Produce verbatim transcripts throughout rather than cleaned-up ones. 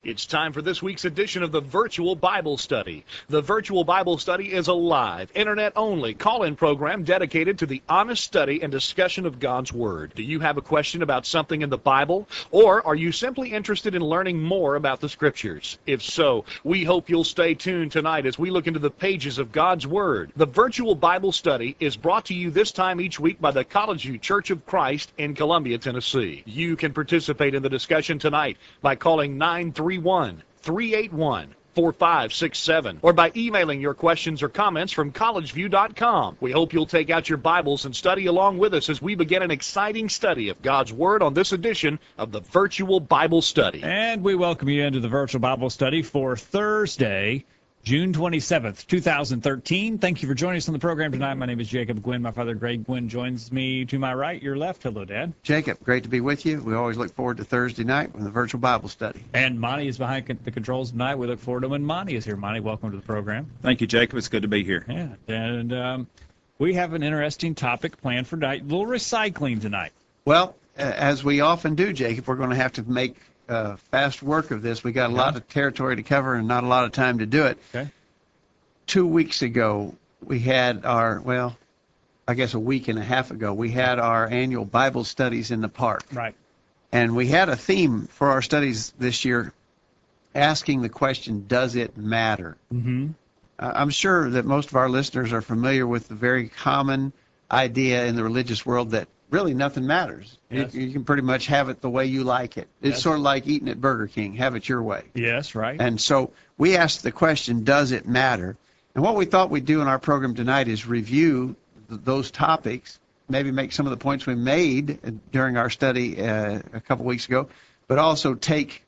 It's time for this week's edition of the Virtual Bible Study. The Virtual Bible Study is a live, internet-only call-in program dedicated to the honest study and discussion of God's Word. Do you have a question about something in the Bible? Or are you simply interested in learning more about the Scriptures? If so, we hope you'll stay tuned tonight as we look into the pages of God's Word. The Virtual Bible Study is brought to you this time each week by the College View Church of Christ in Columbia, Tennessee. You can participate in the discussion tonight by calling nine three one, three eight one, four five six seven or by emailing your questions or comments from college view dot com. We hope you'll take out your Bibles and study along with us as we begin an exciting study of God's Word on this edition of the Virtual Bible Study. And we welcome you into the Virtual Bible Study for Thursday, June twenty-seventh, two thousand thirteen. Thank you for joining us on the program tonight. My name is Jacob Gwynn. My father, Greg Gwynn, joins me to my right, your left. Hello, Dad. Jacob, great to be with you. We always look forward to Thursday night with the Virtual Bible Study. And Monty is behind the controls tonight. We look forward to when Monty is here. Monty, welcome to the program. Thank you, Jacob. It's good to be here. Yeah, and um, we have an interesting topic planned for tonight, a little recycling tonight. Well, as we often do, Jacob, we're going to have to make uh, fast work of this. We got a Okay. lot of territory to cover and not a lot of time to do it. Okay. Two weeks ago, we had our, well, I guess a week and a half ago, we had our annual Bible studies in the park. Right. And we had a theme for our studies this year, asking the question, does it matter? Mm-hmm. Uh, I'm sure that most of our listeners are familiar with the very common idea in the religious world that really nothing matters. Yes. You, you can pretty much have it the way you like it. It's Yes. sort of like eating at Burger King, have it your way. Yes, right. And so we asked the question, does it matter? And what we thought we'd do in our program tonight is review th- those topics, maybe make some of the points we made during our study uh, a couple weeks ago, but also take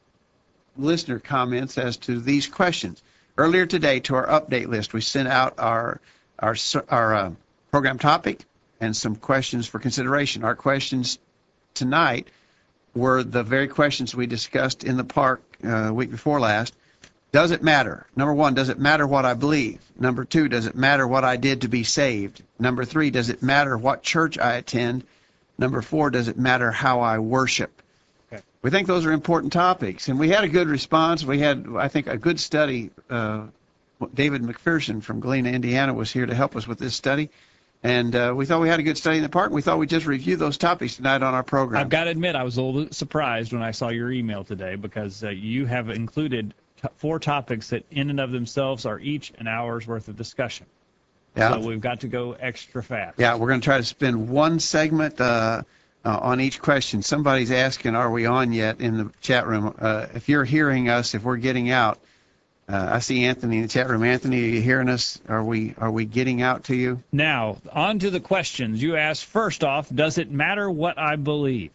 listener comments as to these questions. Earlier today, to our update list, we sent out our our our uh, program topic and some questions for consideration. Our questions tonight were the very questions we discussed in the park uh, week before last. Does it matter? Number one, does it matter what I believe? Number two, does it matter what I did to be saved? Number three, does it matter what church I attend? Number four, does it matter how I worship? Okay. We think those are important topics, and we had a good response. We had, I think, a good study. Uh, David McPherson from Galena, Indiana, was here to help us with this study, and uh, we thought we had a good study in the park, and we thought we'd just review those topics tonight on our program. I've got to admit, I was a little surprised when I saw your email today because uh, you have included t- four topics that in and of themselves are each an hour's worth of discussion. Yeah. So we've got to go extra fast. Yeah, we're going to try to spend one segment uh, uh, on each question. Somebody's asking, are we on yet in the chat room? Uh, if you're hearing us, if we're getting out, uh, I see Anthony in the chat room. Anthony, are you hearing us? Are we are we getting out to you? Now, on to the questions. You asked, first off, does it matter what I believe?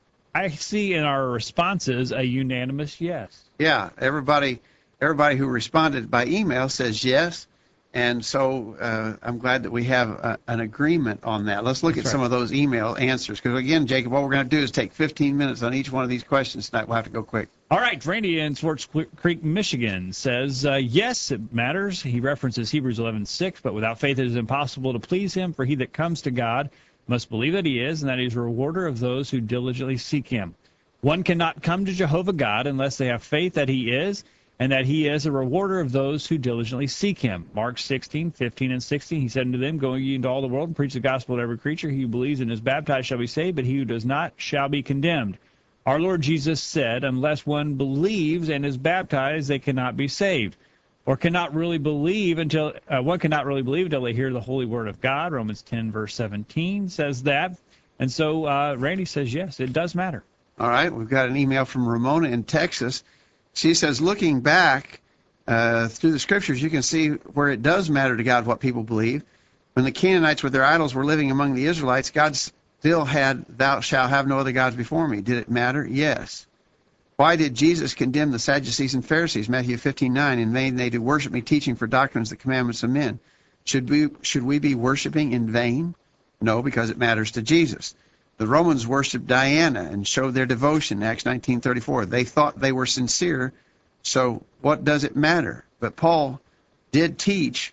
I see in our responses a unanimous yes. Yeah, everybody everybody who responded by email says yes. And so uh, I'm glad that we have a, an agreement on that. Let's look That's at some right. of those email answers. Because, again, Jacob, what we're going to do is take fifteen minutes on each one of these questions tonight. We'll have to go quick. All right, Randy in Swartz Creek, Michigan says, uh, yes, it matters. He references Hebrews eleven six, but without faith it is impossible to please him, for he that comes to God must believe that he is, and that he is a rewarder of those who diligently seek him. One cannot come to Jehovah God unless they have faith that he is, and that he is a rewarder of those who diligently seek him. Mark sixteen, fifteen, and sixteen, he said unto them, go ye into all the world and preach the gospel to every creature. He who believes and is baptized shall be saved, but he who does not shall be condemned. Our Lord Jesus said, unless one believes and is baptized, they cannot be saved. Or cannot really believe until, uh, one cannot really believe until they hear the holy word of God. Romans ten, verse seventeen says that. And so uh, Randy says, yes, it does matter. All right, we've got an email from Ramona in Texas. She says, looking back uh, through the scriptures, you can see where it does matter to God what people believe. When the Canaanites with their idols were living among the Israelites, God still had, thou shalt have no other gods before me. Did it matter? Yes. Why did Jesus condemn the Sadducees and Pharisees? Matthew fifteen nine, in vain they do worship me, teaching for doctrines the commandments of men. Should we, should we be worshiping in vain? No, because it matters to Jesus. The Romans worshipped Diana and showed their devotion, Acts nineteen thirty-four. They thought they were sincere, so what does it matter? But Paul did teach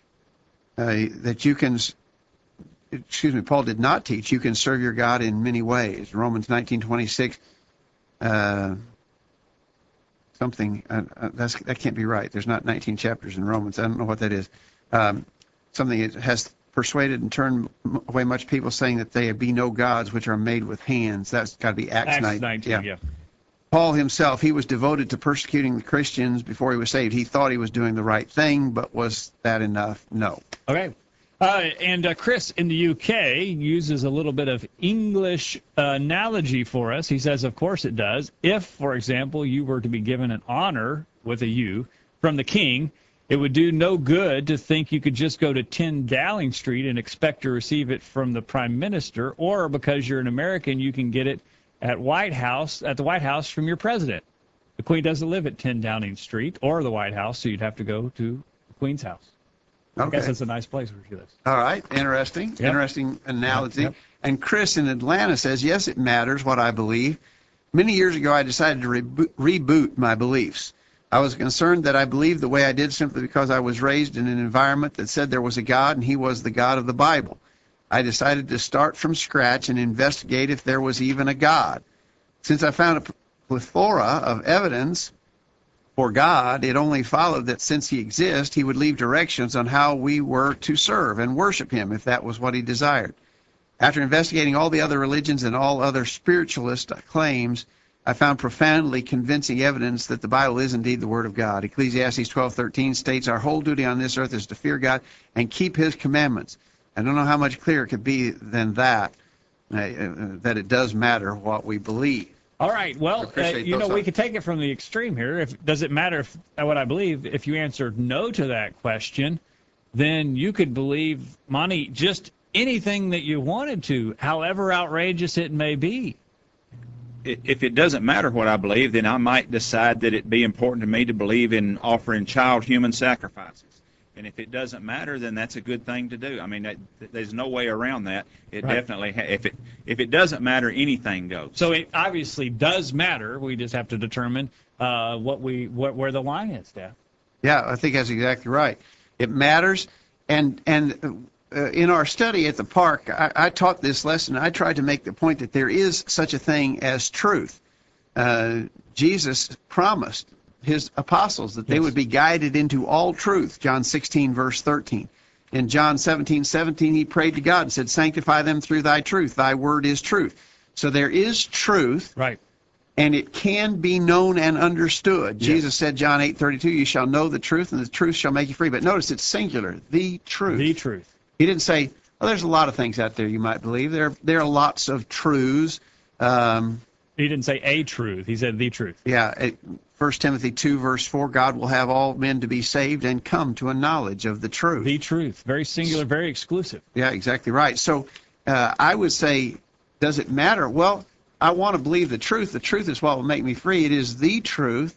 uh, that you can, excuse me, Paul did not teach you can serve your God in many ways. Romans nineteen twenty-six, uh, something. Uh, uh, that's that can't be right. There's not nineteen chapters in Romans. I don't know what that is. Um, something that has persuaded and turned away much people, saying that they be no gods which are made with hands. That's got to be Acts, Acts nineteen. nineteen, yeah. yeah. Paul himself, he was devoted to persecuting the Christians before he was saved. He thought he was doing the right thing, but was that enough? No. Okay. Uh, and uh, Chris in the U K uses a little bit of English uh, analogy for us. He says, of course it does. If, for example, you were to be given an honor with a U from the king, it would do no good to think you could just go to ten Dowling Street and expect to receive it from the prime minister, or because you're an American, you can get it at White House at the White House from your president. The Queen doesn't live at ten Downing Street or the White House, so you'd have to go to the Queen's house. Okay. I guess that's a nice place where she lives. All right. Interesting. Yep. Interesting analogy. Yep. And Chris in Atlanta says, yes, it matters what I believe. Many years ago, I decided to rebo- reboot my beliefs. I was concerned that I believed the way I did simply because I was raised in an environment that said there was a God and he was the God of the Bible. I decided to start from scratch and investigate if there was even a God. Since I found a plethora of evidence for God, it only followed that since he exists, he would leave directions on how we were to serve and worship him if that was what he desired. After investigating all the other religions and all other spiritualist claims, I found profoundly convincing evidence that the Bible is indeed the Word of God. Ecclesiastes twelve thirteen states, our whole duty on this earth is to fear God and keep his commandments. I don't know how much clearer it could be than that, uh, uh, that it does matter what we believe. All right. Well, uh, you know, those we could take it from the extreme here. If does it matter if uh, what I believe? If you answered no to that question, then you could believe, Monty, just anything that you wanted to, however outrageous it may be. If it doesn't matter what I believe, then I might decide that it'd be important to me to believe in offering child human sacrifices. And if it doesn't matter, then that's a good thing to do. I mean, that, there's no way around that. It Right. definitely, ha- if it if it doesn't matter, anything goes. So it obviously does matter. We just have to determine uh, what we what, where the line is, Dad. Yeah, I think that's exactly right. It matters. And and uh, in our study at the park, I, I taught this lesson. I tried to make the point that there is such a thing as truth. Uh, Jesus promised his apostles that they Yes. would be guided into all truth, John sixteen, verse thirteen. In John seventeen, seventeen, he prayed to God and said, sanctify them through thy truth. Thy word is truth. So there is truth. Right. And it can be known and understood. Yes. Jesus said, John eight thirty-two, you shall know the truth, and the truth shall make you free. But notice it's singular, the truth. The truth. He didn't say, well, there's a lot of things out there you might believe. There, there are lots of truths. Um, He didn't say a truth. He said the truth. yeah, it, First Timothy two, verse four, God will have all men to be saved and come to a knowledge of the truth. The truth. Very singular, very exclusive. Yeah, exactly right. So uh, I would say, does it matter? Well, I want to believe the truth. The truth is what will make me free. It is the truth.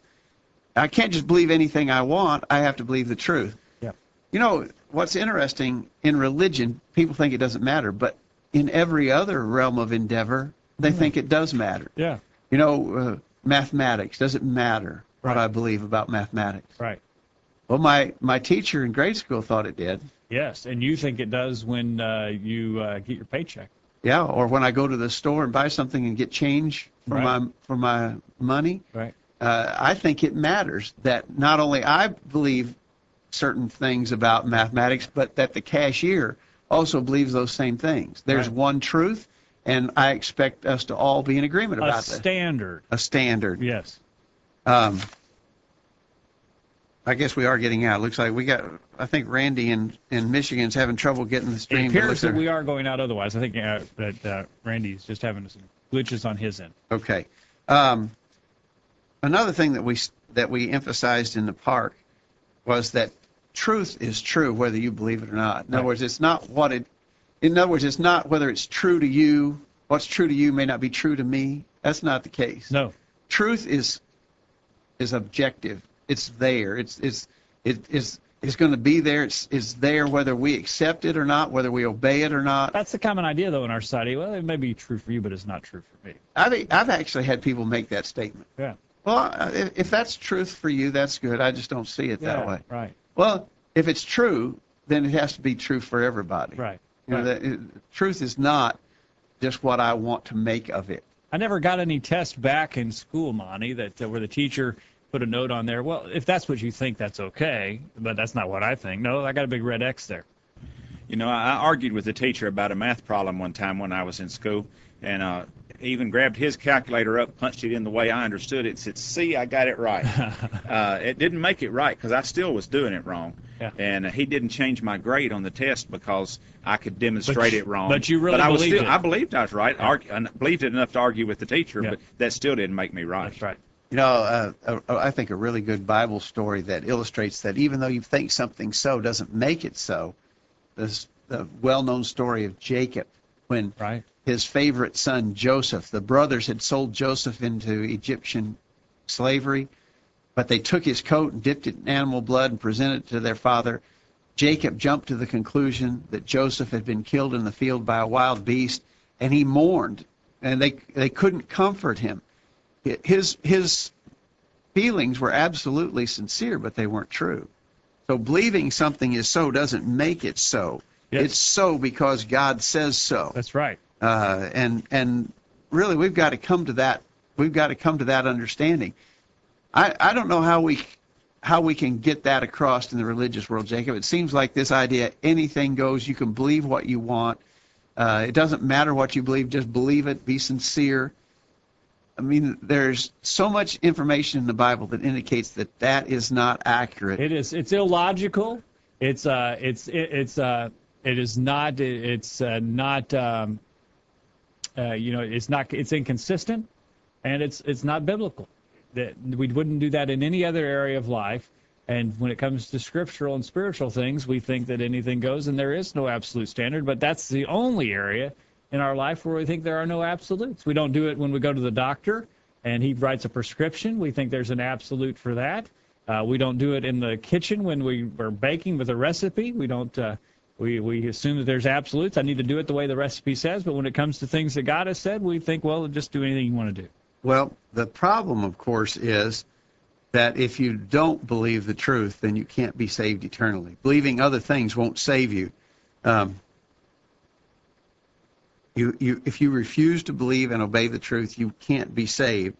I can't just believe anything I want. I have to believe the truth. Yeah. You know, what's interesting in religion, people think it doesn't matter, but in every other realm of endeavor, they Mm. think it does matter. Yeah. You know, uh, mathematics, does it matter what Right. I believe about mathematics? Right. Well, my, my teacher in grade school thought it did. Yes. And you think it does when uh, you uh, get your paycheck. Yeah, or when I go to the store and buy something and get change for Right. my for my money, Right. uh, I think it matters that not only I believe certain things about mathematics, but that the cashier also believes those same things. There's Right. one truth, and I expect us to all be in agreement A about that. standard. A standard. Yes. Um, I guess we are getting out. Looks like we got. I think Randy in in Michigan's having trouble getting the It stream. to appears look that there. we are going out otherwise. I think uh, that uh, Randy's just having some glitches on his end. Okay. Um, another thing that we that we emphasized in the park was that truth is true whether you believe it or not. In other Right. words, it's not what it. In other words, it's not whether it's true to you. What's true to you may not be true to me. That's not the case. No. Truth is is objective. It's there. It's it's it is it's going to be there. It's it's there whether we accept it or not, whether we obey it or not. That's the common idea, though, in our society. Well, it may be true for you, but it's not true for me. I've I've actually had people make that statement. Yeah. Well, uh, if, if that's truth for you, that's good. I just don't see it Yeah. that way. Right. Well, if it's true, then it has to be true for everybody. Right. You know, right. that, it, truth is not just what I want to make of it. I never got any test back in school, Monty, that uh, where the teacher put a note on there. Well, if that's what you think, that's okay, but that's not what I think. No, I got a big red X there. You know, I argued with a teacher about a math problem one time when I was in school, and uh, even grabbed his calculator up, punched it in the way I understood it, said, see, I got it right. uh, it didn't make it right because I still was doing it wrong. Yeah. And uh, he didn't change my grade on the test because I could demonstrate you, it wrong. But you really but I was believed still, it. I believed I was right. Yeah. Argue, I believed it enough to argue with the teacher, Yeah. but that still didn't make me right. That's right. You know, uh, uh, I think a really good Bible story that illustrates that even though you think something so doesn't make it so. This the well-known story of Jacob when Right. his favorite son Joseph, the brothers had sold Joseph into Egyptian slavery, but they took his coat and dipped it in animal blood and presented it to their father. Jacob jumped to the conclusion that Joseph had been killed in the field by a wild beast, and he mourned, and they they couldn't comfort him. His his feelings were absolutely sincere, but they weren't true. So believing something is so doesn't make it so. Yes. It's so because God says so. That's right. Uh, and and really, we've got to come to that. We've got to come to that understanding. I I don't know how we how we can get that across in the religious world, Jacob. It seems like this idea, anything goes. You can believe what you want. Uh, it doesn't matter what you believe. Just believe it. Be sincere. I mean, there's so much information in the Bible that indicates that that is not accurate. It is. It's illogical. It's uh. It's it, it's uh. It is not. It's uh, not. Um, uh, you know. It's not. It's inconsistent, and it's it's not biblical. That we wouldn't do that in any other area of life. And when it comes to scriptural and spiritual things, we think that anything goes, and there is no absolute standard. But that's the only area in our life where we think there are no absolutes. We don't do it when we go to the doctor and he writes a prescription. We think there's an absolute for that. Uh, we don't do it in the kitchen when we are baking with a recipe. We don't. Uh, we we assume that there's absolutes. I need to do it the way the recipe says. But when it comes to things that God has said, we think, well, just do anything you want to do. Well, the problem, of course, is that if you don't believe the truth, then you can't be saved eternally. Believing other things won't save you. Um, you, you, if you refuse to believe and obey the truth, you can't be saved.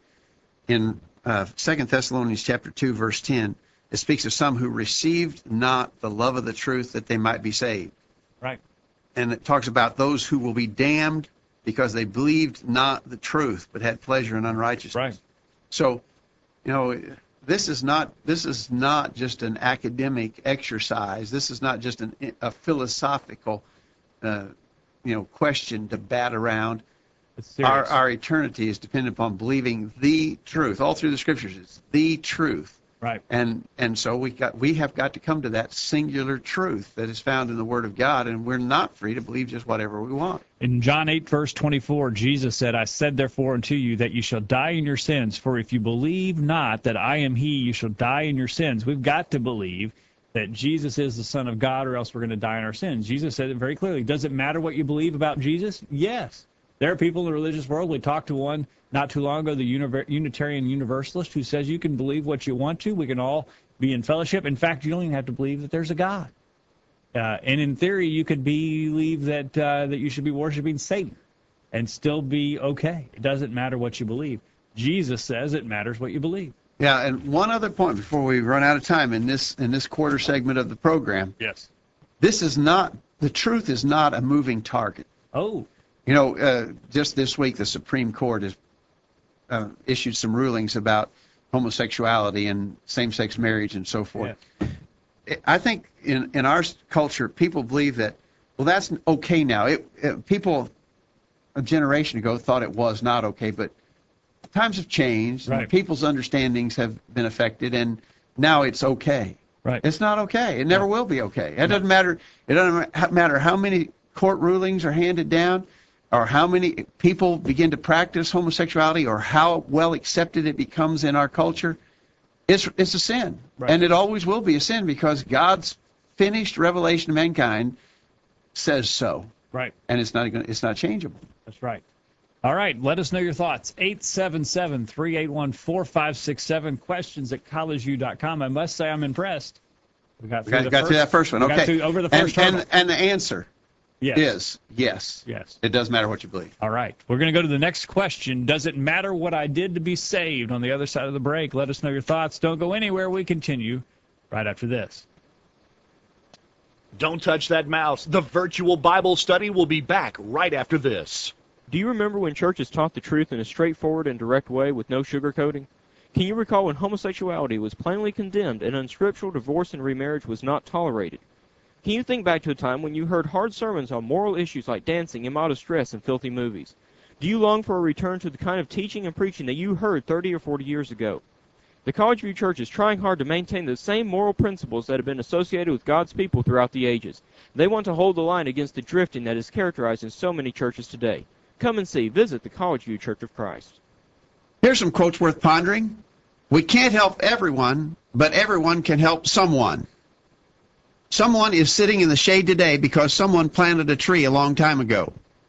In uh, Second Thessalonians chapter two, verse ten, it speaks of some who received not the love of the truth that they might be saved. Right. And it talks about those who will be damned because they believed not the truth, but had pleasure in unrighteousness. Right. So, you know, this is not this is not just an academic exercise. This is not just an, a philosophical, uh, you know, question to bat around. It's serious. Our our eternity is dependent upon believing the truth. All through the scriptures, it's the truth. Right. And and so we got we have got to come to that singular truth that is found in the Word of God, and we're not free to believe just whatever we want. In John eight, verse twenty-four, Jesus said, I said therefore unto you that you shall die in your sins, for if you believe not that I am he, you shall die in your sins. We've got to believe that Jesus is the Son of God, or else we're going to die in our sins. Jesus said it very clearly. Does it matter what you believe about Jesus? Yes. There are people in the religious world. We talked to one not too long ago, the Unitarian Universalist, who says you can believe what you want to. We can all be in fellowship. In fact, you don't even have to believe that there's a God. Uh, and in theory, you could believe that uh, that you should be worshiping Satan and still be okay. It doesn't matter what you believe. Jesus says it matters what you believe. Yeah, and one other point before we run out of time in this in this quarter segment of the program. Yes. This is not the truth is not a moving target. Oh. You know, uh, just this week the Supreme Court has uh, issued some rulings about homosexuality and same-sex marriage and so forth. Yeah. I think in, in our culture, people believe that, well, that's okay now. It, it, people a generation ago thought it was not okay, but times have changed. Right. And people's understandings have been affected, and now it's okay. Right. It's not okay. It never will be okay. It doesn't matter. It doesn't matter how many court rulings are handed down, or how many people begin to practice homosexuality, or how well accepted it becomes in our culture. It's it's a sin, right. And it always will be a sin because God's finished revelation of mankind says so. Right. And it's not gonna, it's not changeable. That's right. All right. Let us know your thoughts. eight seven seven, three eight one, four five six seven. Questions at college u dot com. I must say I'm impressed. We got We through, got, the got first, through that first one. we Okay. got through over the and, first hurdle. and and the answer. Yes. is yes. Yes. It does matter what you believe. All right. We're going to go to the next question. Does it matter what I did to be saved? On the other side of the break, let us know your thoughts. Don't go anywhere. We continue right after this. Don't touch that mouse. The virtual Bible study will be back right after this. Do you remember when churches taught the truth in a straightforward and direct way with no sugarcoating? Can you recall when homosexuality was plainly condemned and unscriptural divorce and remarriage was not tolerated? Can you think back to a time when you heard hard sermons on moral issues like dancing, immodest dress, and filthy movies? Do you long for a return to the kind of teaching and preaching that you heard thirty or forty years ago? The College View Church is trying hard to maintain the same moral principles that have been associated with God's people throughout the ages. They want to hold the line against the drifting that is characterized in so many churches today. Come and see. Visit the College View Church of Christ. Here's some quotes worth pondering. We can't help everyone, but everyone can help someone. Someone is sitting in the shade today because someone planted a tree a long time ago.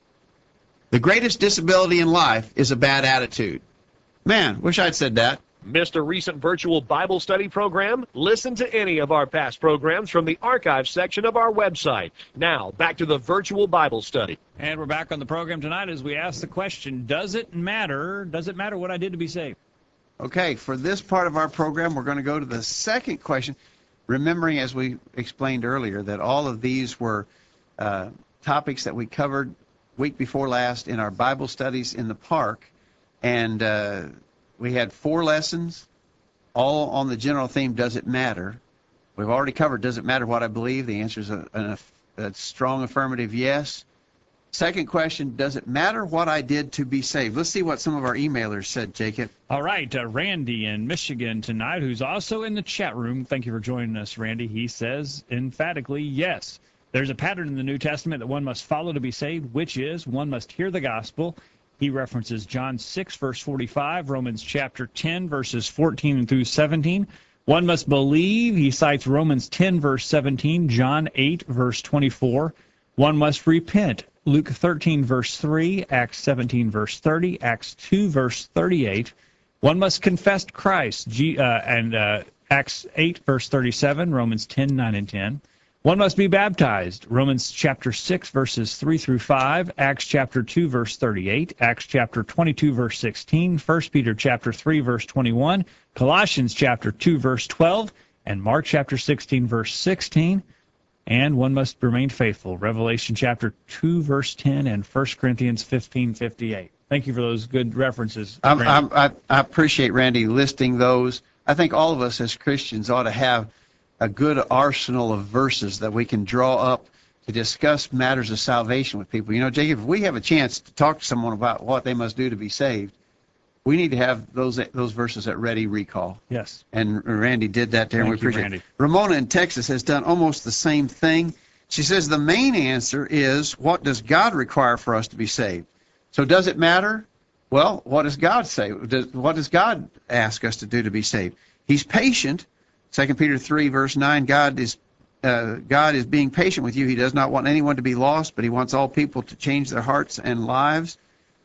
The greatest disability in life is a bad attitude. Man, wish I'd said that. Missed a recent virtual Bible study program? Listen to any of our past programs from the archive section of our website. Now, back to the virtual Bible study. And we're back on the program tonight as we ask the question, does it matter? Does it matter what I did to be saved? Okay, for this part of our program, we're going to go to the second question, remembering, as we explained earlier, that all of these were uh, topics that we covered week before last in our Bible studies in the park. And uh, we had four lessons, all on the general theme, does it matter? We've already covered, does it matter what I believe? The answer is a, a, a strong affirmative yes. Second question, does it matter what I did to be saved? Let's see what some of our emailers said, Jacob. All right, uh, Randy in Michigan tonight, who's also in the chat room. Thank you for joining us, Randy. He says emphatically yes. There's a pattern in the New Testament that one must follow to be saved, which is one must hear the gospel. He references John six, verse forty-five, Romans chapter ten, verses fourteen through seventeen. One must believe. He cites Romans ten, verse seventeen, John eight, verse twenty-four. One must repent. Luke thirteen, verse three, Acts seventeen, verse thirty, Acts two, verse thirty-eight. One must confess Christ, G, uh, and uh, Acts eight, verse thirty-seven, Romans ten, nine, and ten. One must be baptized, Romans chapter six, verses three through five, Acts chapter two, verse thirty-eight, Acts chapter twenty-two, verse sixteen, First Peter chapter three, verse twenty-one, Colossians chapter two, verse twelve, and Mark chapter sixteen, verse sixteen. And one must remain faithful, Revelation chapter two, verse ten, and First Corinthians fifteen, fifty-eight. Thank you for those good references. I'm, I'm, I, I appreciate Randy listing those. I think all of us as Christians ought to have a good arsenal of verses that we can draw up to discuss matters of salvation with people. You know, Jacob, if we have a chance to talk to someone about what they must do to be saved, we need to have those those verses at ready recall. Yes. And Randy did that there, and we Thank you, appreciate Randy. it. Ramona in Texas has done almost the same thing. She says the main answer is, what does God require for us to be saved? So does it matter? Well, what does God say? Does, what does God ask us to do to be saved? He's patient. Second Peter three, verse nine, God is uh, God is being patient with you. He does not want anyone to be lost, but he wants all people to change their hearts and lives.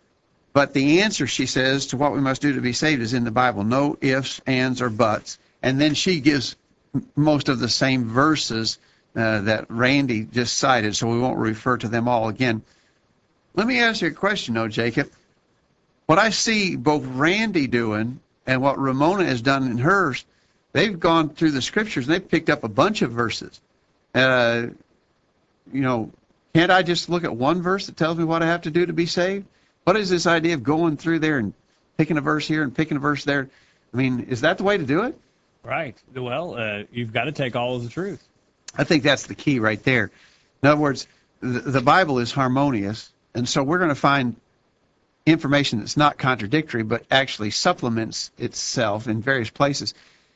But the answer, she says, to what we must do to be saved is in the Bible. No ifs, ands, or buts. And then she gives most of the same verses uh, that Randy just cited, so we won't refer to them all again. Let me ask you a question, though, Jacob. What I see both Randy doing and what Ramona has done in hers, they've gone through the scriptures and they've picked up a bunch of verses. Uh, you know, can't I just look at one verse that tells me what I have to do to be saved? What is this idea of going through there and picking a verse here and picking a verse there? I mean, is that the way to do it? Right. Well, uh, you've got to take all of the truth. I think that's the key right there. In other words, the, the Bible is harmonious, and so we're going to find information that's not contradictory, but actually supplements itself in various places.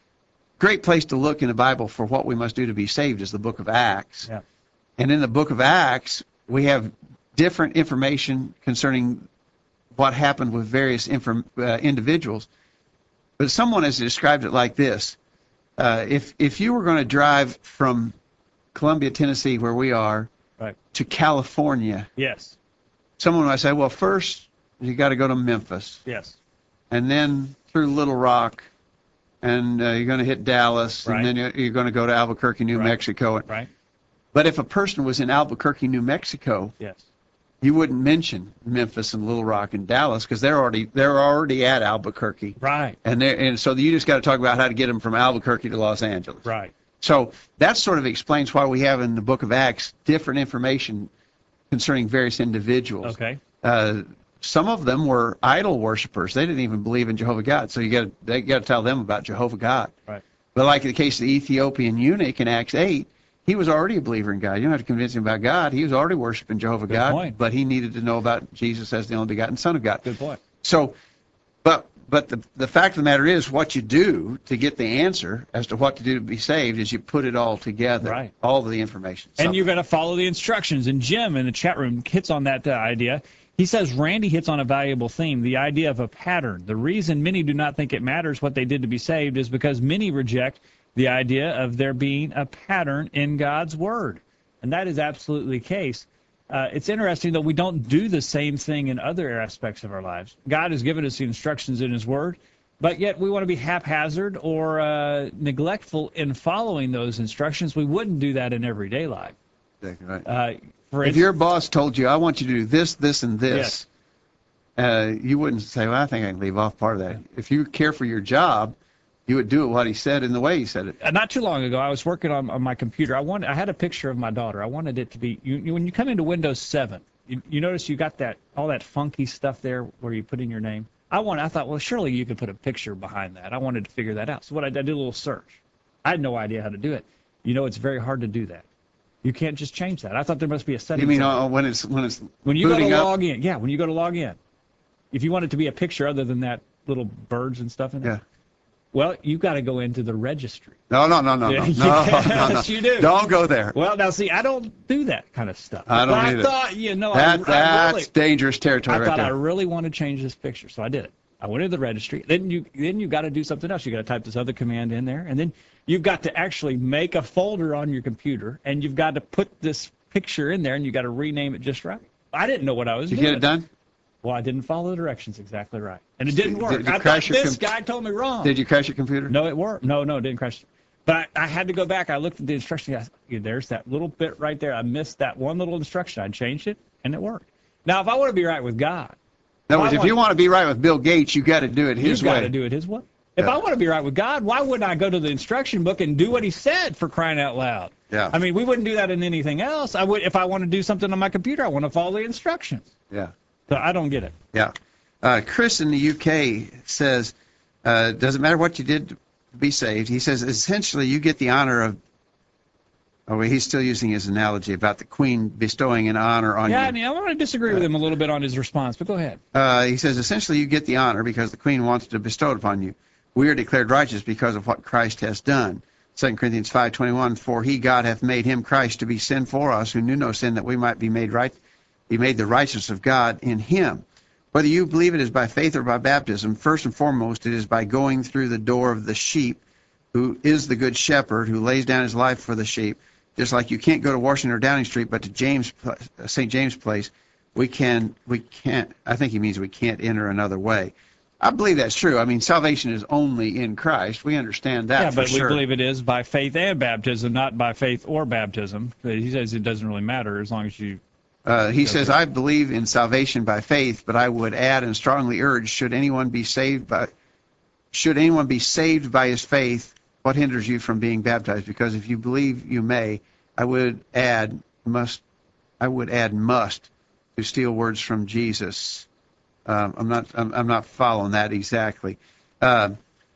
Great place to look in the Bible for what we must do to be saved is the book of Acts. Yeah. And in the book of Acts, we have different information concerning what happened with various inform, uh, individuals. But someone has described it like this. Uh, if, if you were going to drive from Columbia, Tennessee, where we are, Right. to California, Yes. someone might say, well, first you got to go to Memphis, Yes. and then through Little Rock, and uh, you're going to hit Dallas, Right. and then you're, you're going to go to Albuquerque, New Right. Mexico. Right. But if a person was in Albuquerque, New Mexico, Yes. you wouldn't mention Memphis and Little Rock and Dallas because they're already they're already at Albuquerque, Right. and they and so you just got to talk about how to get them from Albuquerque to Los Angeles. Right. So that sort of explains why we have in the Book of Acts different information concerning various individuals. Okay. Uh, some of them were idol worshipers; they didn't even believe in Jehovah God. So you got to they got to tell them about Jehovah God. Right. But like in the case of the Ethiopian eunuch in Acts eight. He was already a believer in God. You don't have to convince him about God. He was already worshiping Jehovah Good God, point. but he needed to know about Jesus as the only begotten Son of God. Good point. So, but but the the fact of the matter is, what you do to get the answer as to what to do to be saved is you put it all together, Right. all of the information. And So- you're going to follow the instructions. And Jim in the chat room hits on that uh, idea. He says Randy hits on a valuable theme, the idea of a pattern. The reason many do not think it matters what they did to be saved is because many reject the idea of there being a pattern in God's Word. And that is absolutely the case. Uh, it's interesting that we don't do the same thing in other aspects of our lives. God has given us the instructions in His Word, but yet we want to be haphazard or uh, neglectful in following those instructions. We wouldn't do that in everyday life. Exactly right. Uh, for If instance, your boss told you, "I want you to do this, this, and this," uh, you wouldn't say, "Well, I think I can leave off part of that." If you care for your job, you would do it what he said in the way he said it. Uh, not too long ago, I was working on, on my computer. I wanted, I had a picture of my daughter. I wanted it to be, you, you, when you come into Windows seven, you, you notice you got that all that funky stuff there where you put in your name. I want, I thought, well, surely you could put a picture behind that. I wanted to figure that out. So what I did, I did a little search. I had no idea how to do it. You know, it's very hard to do that. You can't just change that. I thought there must be a setting. You mean uh, when it's when it's when you go to booting up? log in? Yeah, when you go to log in. If you want it to be a picture other than that little birds and stuff in there. Yeah. Well, you've got to go into the registry. No, no, no, no, no, no, Yes, no, no. you do. Don't go there. Well, now see, I don't do that kind of stuff. I don't but either. I thought, you know, That I, I that's really, dangerous territory I right thought I there. really want to change this picture, so I did it. I went to the registry. Then you then you got to do something else. You got to type this other command in there, and then you've got to actually make a folder on your computer, and you've got to put this picture in there, and you got to rename it just right. I didn't know what I was Did you doing. get it done? Well, I didn't follow the directions exactly right, and it didn't Did- work. did you I crash thought your this com- guy told me wrong. Did you crash your computer? No, it worked. No, no, it didn't crash. But I, I had to go back. I looked at the instructions. I said, "Yeah, there's that little bit right there. I missed that one little instruction. I changed it, and it worked. Now, if I want to be right with God, In other I words, if want- you want to be right with Bill Gates, you got to do it his you've got way. to do it His way. If Yeah. I want to be right with God, why wouldn't I go to the instruction book and do what He said, for crying out loud? Yeah. I mean, we wouldn't do that in anything else. I would, if I want to do something on my computer, I want to follow the instructions. Yeah. So I don't get it. Yeah. Uh, Chris in the U K says, uh, doesn't matter what you did to be saved. He says, essentially, you get the honor of, oh, well, he's still using his analogy about the queen bestowing an honor on Yeah, I you. mean, I want to disagree with him a little bit on his response, but go ahead. Uh, he says, essentially, you get the honor because the queen wants to bestow it upon you. We are declared righteous because of what Christ has done. Second Corinthians five twenty-one, for he, God, hath made him Christ to be sin for us, who knew no sin, that we might be made right, be made the righteousness of God in him. Whether you believe it is by faith or by baptism, first and foremost, it is by going through the door of the sheep, who is the good shepherd, who lays down his life for the sheep. Just like you can't go to Washington or Downing Street, but to James, Saint James Place, we can, we can't, I think he means we can't enter another way. I believe that's true. I mean, salvation is only in Christ. We understand that Yeah, for but sure. we believe it is by faith and baptism, not by faith or baptism. He says it doesn't really matter as long as you. Uh, he says, I believe in salvation by faith, but I would add and strongly urge, should anyone be saved by, should anyone be saved by his faith, what hinders you from being baptized? Because if you believe you may, I would add must, I would add must to steal words from Jesus. Um, I'm not, I'm, I'm not following that exactly. Uh,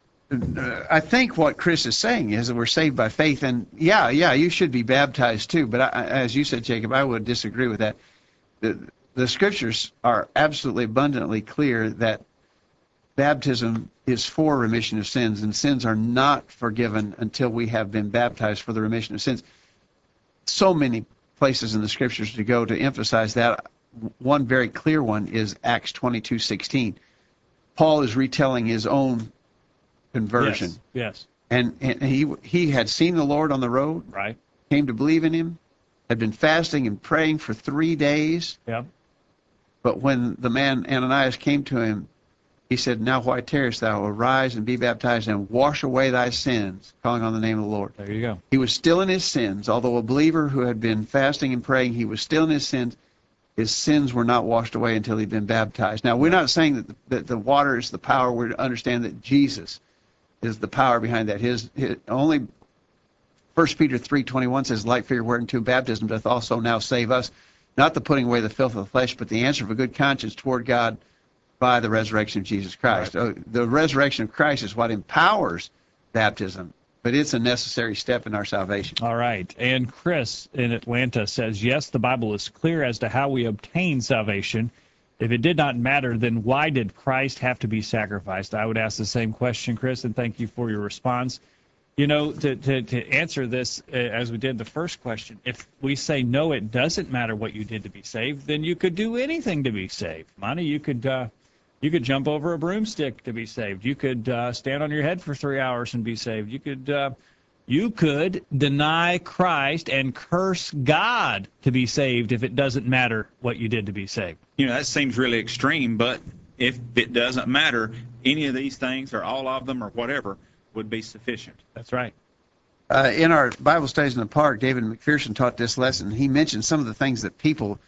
I think what Chris is saying is that we're saved by faith, and yeah, yeah, you should be baptized too. But I, as you said, Jacob, I would disagree with that. The, the scriptures are absolutely abundantly clear that baptism is for remission of sins, and sins are not forgiven until we have been baptized for the remission of sins. So many places in the scriptures to go to emphasize that. One very clear one is Acts twenty-two sixteen. Paul is retelling his own conversion. Yes, yes, And, and he he had seen the Lord on the road, right. came to believe in him, had been fasting and praying for three days. Yeah. But when the man Ananias came to him he said, now why tarriest thou? Arise and be baptized and wash away thy sins, calling on the name of the Lord. There you go. He was still in his sins. Although a believer who had been fasting and praying, he was still in his sins. His sins were not washed away until he'd been baptized. Now, we're not saying that the, that the water is the power. We understand that Jesus is the power behind that. His, his only First Peter three twenty-one says, like figure whereunto baptism doth also now save us, not the putting away the filth of the flesh, but the answer of a good conscience toward God by the resurrection of Jesus Christ. Right. So the resurrection of Christ is what empowers baptism, but it's a necessary step in our salvation. All right. And Chris in Atlanta says, yes, the Bible is clear as to how we obtain salvation. If it did not matter, then why did Christ have to be sacrificed? I would ask the same question, Chris, and thank you for your response. You know, to, to, to answer this, uh, as we did the first question, if we say, no, it doesn't matter what you did to be saved, then you could do anything to be saved. Monty, you could uh, you could jump over a broomstick to be saved. You could uh, stand on your head for three hours and be saved. You could uh, you could deny Christ and curse God to be saved if it doesn't matter what you did to be saved. You know, that seems really extreme, but if it doesn't matter, any of these things or all of them or whatever would be sufficient. That's right. Uh, in our Bible studies in the park, David McPherson taught this lesson. He mentioned some of the things that people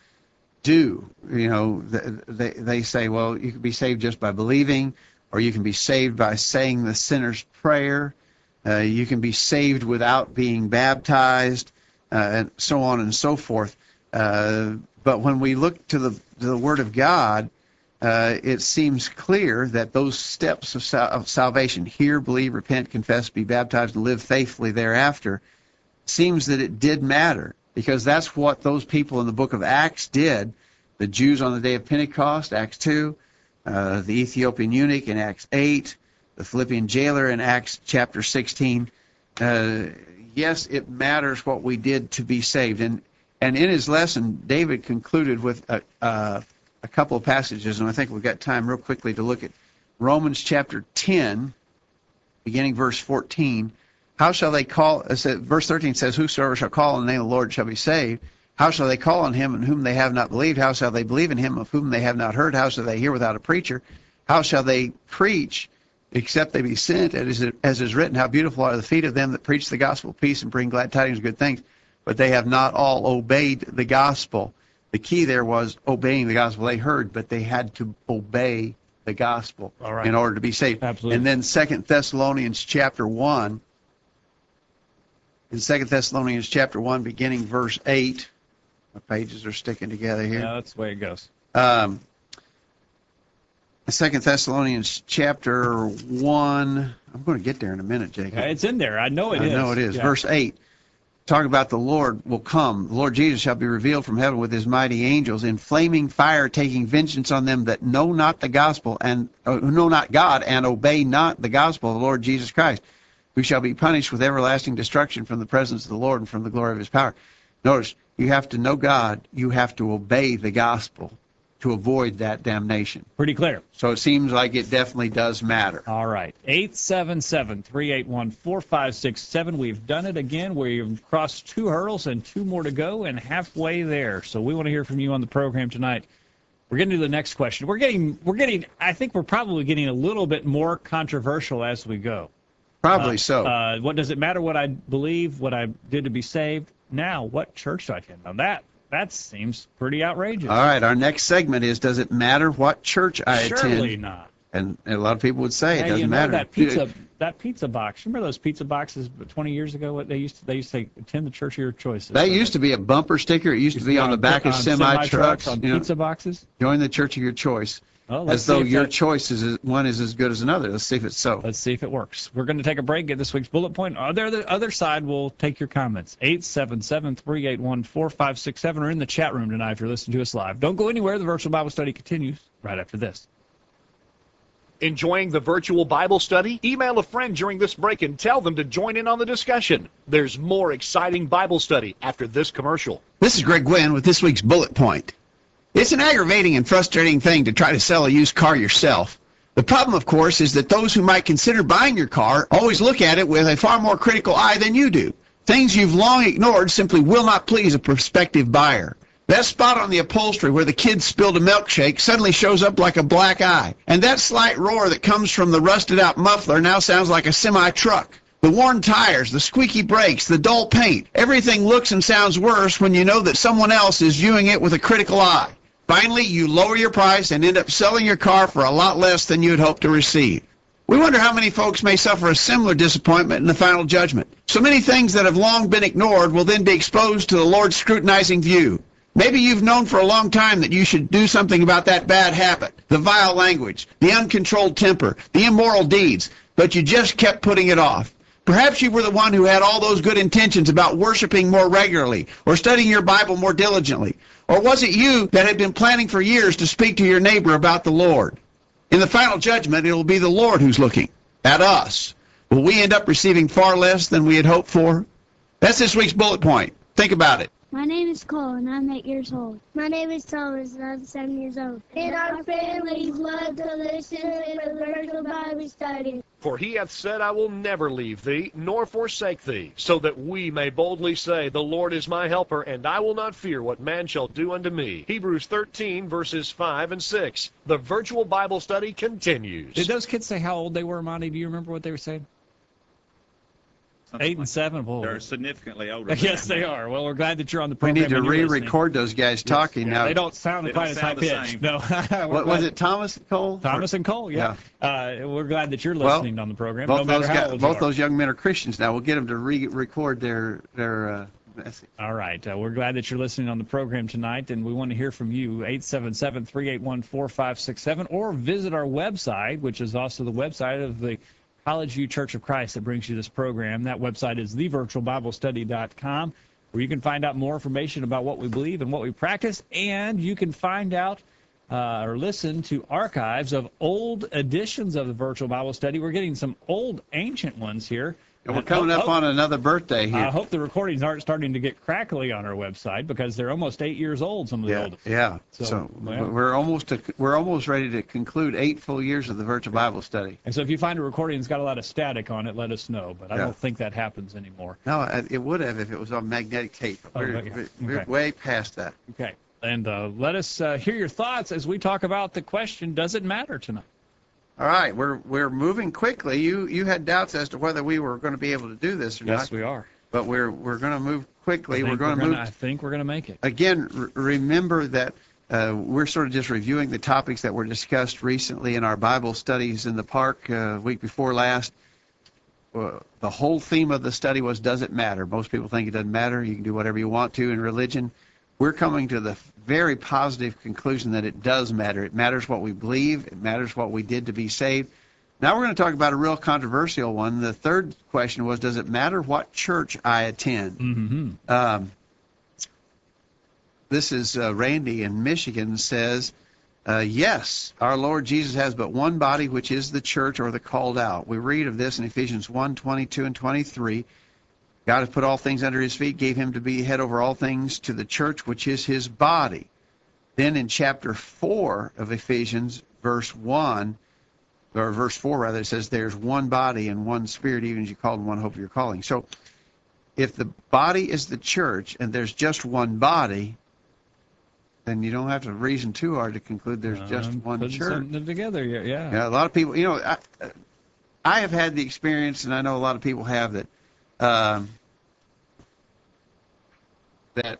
do. You know, they, they say, well, you can be saved just by believing, or you can be saved by saying the sinner's prayer. Uh, you can be saved without being baptized, uh, and so on and so forth. Uh, but when we look to the, to the Word of God, Uh, it seems clear that those steps of, sal- of salvation, hear, believe, repent, confess, be baptized, and live faithfully thereafter, seems that it did matter, because that's what those people in the book of Acts did. The Jews on the day of Pentecost, Acts two, uh, the Ethiopian eunuch in Acts eight, the Philippian jailer in Acts chapter sixteen. Uh, yes, it matters what we did to be saved. And, and in his lesson, David concluded with a, a a couple of passages, and I think we've got time real quickly to look at Romans chapter ten, beginning verse fourteen. How shall they call, uh, verse thirteen says, whosoever shall call on the name of the Lord shall be saved. How shall they call on him in whom they have not believed? How shall they believe in him of whom they have not heard? How shall they hear without a preacher? How shall they preach except they be sent? As, as is written, how beautiful are the feet of them that preach the gospel of peace and bring glad tidings of good things. But they have not all obeyed the gospel. The key there was obeying the gospel. They heard, but they had to obey the gospel All right. in order to be saved. Absolutely. And then Second Thessalonians chapter one, in Second Thessalonians chapter one, beginning verse eight, my pages are sticking together here. Yeah, that's the way it goes. Um, Second Thessalonians chapter one, I'm going to get there in a minute, Jacob. Yeah, it's in there. I know it I is. know it is. Yeah. Verse eight. Talking about the Lord will come. The Lord Jesus shall be revealed from heaven with his mighty angels in flaming fire, taking vengeance on them that know not the gospel and uh, who know not God and obey not the gospel of the Lord Jesus Christ, who shall be punished with everlasting destruction from the presence of the Lord and from the glory of his power. Notice, you have to know God. You have to obey the gospel to avoid that damnation. Pretty clear. So it seems like it definitely does matter. All right. eight seven seven, three eight one, four five six seven. We've done it again. We've crossed two hurdles and two more to go and halfway there. So we want to hear from you on the program tonight. We're getting to the next question. We're getting, we're getting, I think we're probably getting a little bit more controversial as we go. Probably Uh, so. Uh, what does it matter what I believe, what I did to be saved? Now, what church do I attend? Now that, that seems pretty outrageous. All right, our next segment is, does it matter what church I Surely attend? not. And a lot of people would say it Hey, doesn't you know, matter. that pizza, that pizza box. Remember those pizza boxes twenty years ago? What they used to, they used to say, attend the church of your choices. That used to be a bumper sticker. It used to be on the back of semi trucks. on You know, pizza boxes. join the church of your choice, Well, let's as though see if your that- choice is one is as good as another. Let's see if it's so. Let's see if it works. We're going to take a break, get this week's bullet point. Other the other side, we'll take your comments. eight seven seven, three eight one, four five six seven, or in the chat room tonight if you're listening to us live. Don't go anywhere. The virtual Bible study continues right after this. Enjoying the virtual Bible study? Email a friend during this break and tell them to join in on the discussion. There's more exciting Bible study after this commercial. This is Greg Gwynn with this week's bullet point. It's an aggravating and frustrating thing to try to sell a used car yourself. The problem, of course, is that those who might consider buying your car always look at it with a far more critical eye than you do. Things you've long ignored simply will not please a prospective buyer. That spot on the upholstery where the kids spilled a milkshake suddenly shows up like a black eye. And that slight roar that comes from the rusted-out muffler now sounds like a semi-truck. The worn tires, the squeaky brakes, the dull paint, everything looks and sounds worse when you know that someone else is viewing it with a critical eye. Finally, you lower your price and end up selling your car for a lot less than you had hoped to receive. We wonder how many folks may suffer a similar disappointment in the final judgment. So many things that have long been ignored will then be exposed to the Lord's scrutinizing view. Maybe you've known for a long time that you should do something about that bad habit, the vile language, the uncontrolled temper, the immoral deeds, but you just kept putting it off. Perhaps you were the one who had all those good intentions about worshiping more regularly or studying your Bible more diligently. Or was it you that had been planning for years to speak to your neighbor about the Lord? In the final judgment, it will be the Lord who's looking at us. Will we end up receiving far less than we had hoped for? That's this week's bullet point. Think about it. My name is Cole, and I'm eight years old. My name is Thomas, and I'm seven years old. And our families love to listen to the virtual Bible study. For he hath said, I will never leave thee, nor forsake thee, so that we may boldly say, the Lord is my helper, and I will not fear what man shall do unto me. Hebrews thirteen, verses five and six. The virtual Bible study continues. Did those kids say how old they were, Monty? Do you remember what they were saying? Something Eight and like seven. Well, They're significantly older. yes, they are. Well, we're glad that you're on the We program. need to and you're listening. re-record those guys talking Yeah, now. they don't sound They quite don't as sound high the pitched. same. No. We're What was glad- it, Thomas and Cole? Thomas and Cole, yeah. Uh, we're glad that you're Well, listening on the program, Both no matter those how guys, old you both are. those young men are Christians now. We'll get them to re-record their their uh, message. All right. Uh, we're glad that you're listening on the program tonight, and we want to hear from you, eight seven seven, three eight one, four five six seven, or visit our website, which is also the website of the College View Church of Christ that brings you this program. That website is the virtual bible study dot com, where you can find out more information about what we believe and what we practice, and you can find out uh, or listen to archives of old editions of the Virtual Bible Study. We're getting some old, ancient ones here. And we're coming up on another birthday here. I hope the recordings aren't starting to get crackly on our website because they're almost eight years old, some of the yeah, oldest. yeah. So, So, well. we're almost to, we're almost ready to conclude eight full years of the virtual Bible study. And so if you find a recording that's got a lot of static on it, let us know. But I Yeah. don't think that happens anymore. No, uh, it would have if it was on magnetic tape. Oh, We're, okay. we're, we're Okay. way past that. Okay. And uh, let us uh, hear your thoughts as we talk about the question, does it matter tonight? All right, we're we're moving quickly. You you had doubts as to whether we were going to be able to do this or not, we are. but we're we're going to move quickly. I We're think going to gonna- move. I think we're going to make it. Again, r- remember that uh, we're sort of just reviewing the topics that were discussed recently in our Bible studies in the park uh, week before last. Uh, the whole theme of the study was, does it matter? Most people think it doesn't matter. You can do whatever you want to in religion. We're coming to the very positive conclusion that it does matter. It matters what we believe. It matters what we did to be saved. Now we're going to talk about a real controversial one. The third question was, does it matter what church I attend? Mm-hmm. Um, this is uh, Randy in Michigan says, uh, yes, our Lord Jesus has but one body, which is the church or the called out. We read of this in Ephesians one, twenty-two and twenty-three. God has put all things under his feet, gave him to be head over all things to the church, which is his body. Then in chapter four of Ephesians, verse one, or verse four rather, it says there's one body and one spirit, even as you called in one hope of your calling. So if the body is the church and there's just one body, then you don't have to reason too hard to conclude there's just Um, one putting church. something together, yeah. yeah. Yeah, a lot of people, you know, I, I have had the experience, and I know a lot of people have, that um, that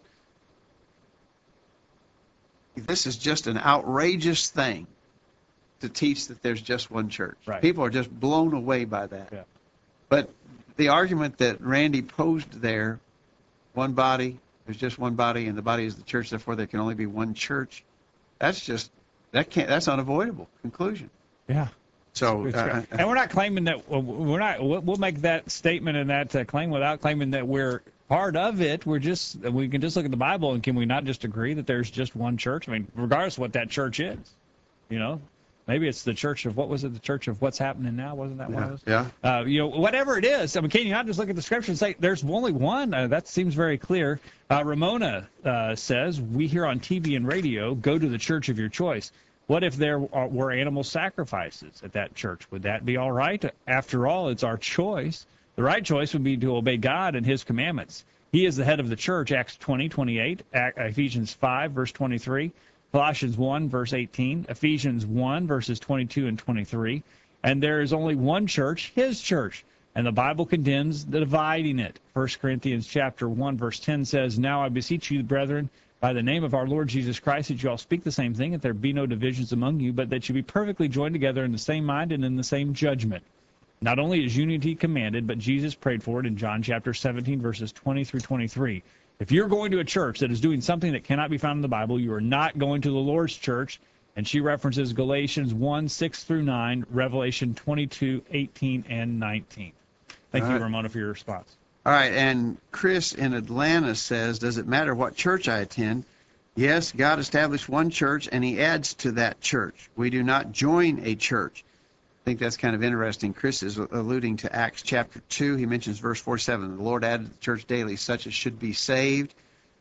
this is just an outrageous thing to teach that there's just one church. Right. People are just blown away by that. Yeah. But the argument that Randy posed there, one body, there's just one body, and the body is the church, therefore there can only be one church, that's just, that can't, that's unavoidable conclusion. Yeah. So, That's uh, right. And we're not claiming that we're not. We'll we'll make that statement and that uh, claim without claiming that we're part of it. We're just we can just look at the Bible and can we not just agree that there's just one church? I mean, regardless of what that church is, you know, maybe it's the church of what was it? The church of what's happening now? Wasn't that one yeah, of those? yeah. Uh, you know, whatever it is. I mean, can you not just look at the scripture and say there's only one? Uh, that seems very clear. Uh, Ramona uh, says we hear on T V and radio, go to the church of your choice. What if there are, were animal sacrifices at that church? Would that be all right? After all, it's our choice. The right choice would be to obey God and his commandments. He is the head of the church, Acts twenty, twenty-eight, Ephesians five, verse twenty-three, Colossians one, verse eighteen, Ephesians one, verses twenty-two and twenty-three. And there is only one church, his church, and the Bible condemns the dividing it. First Corinthians chapter one, verse ten says, "Now I beseech you, brethren, by the name of our Lord Jesus Christ, that you all speak the same thing, that there be no divisions among you, but that you be perfectly joined together in the same mind and in the same judgment." Not only is unity commanded, but Jesus prayed for it in John chapter seventeen, verses twenty through twenty-three. If you're going to a church that is doing something that cannot be found in the Bible, you are not going to the Lord's church. And she references Galatians one, six through nine, Revelation twenty-two, eighteen, and nineteen. Thank All you, right. Ramona, for your response. All right, and Chris in Atlanta says, does it matter what church I attend? Yes, God established one church, and he adds to that church. We do not join a church. I think that's kind of interesting. Chris is alluding to Acts chapter two. He mentions verse forty-seven. The Lord added to the church daily such as should be saved.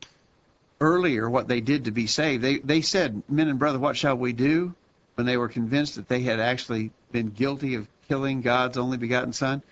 Earlier, what they did to be saved, they, they said, "Men and brother, what shall we do?" When they were convinced that they had actually been guilty of killing God's only begotten Son.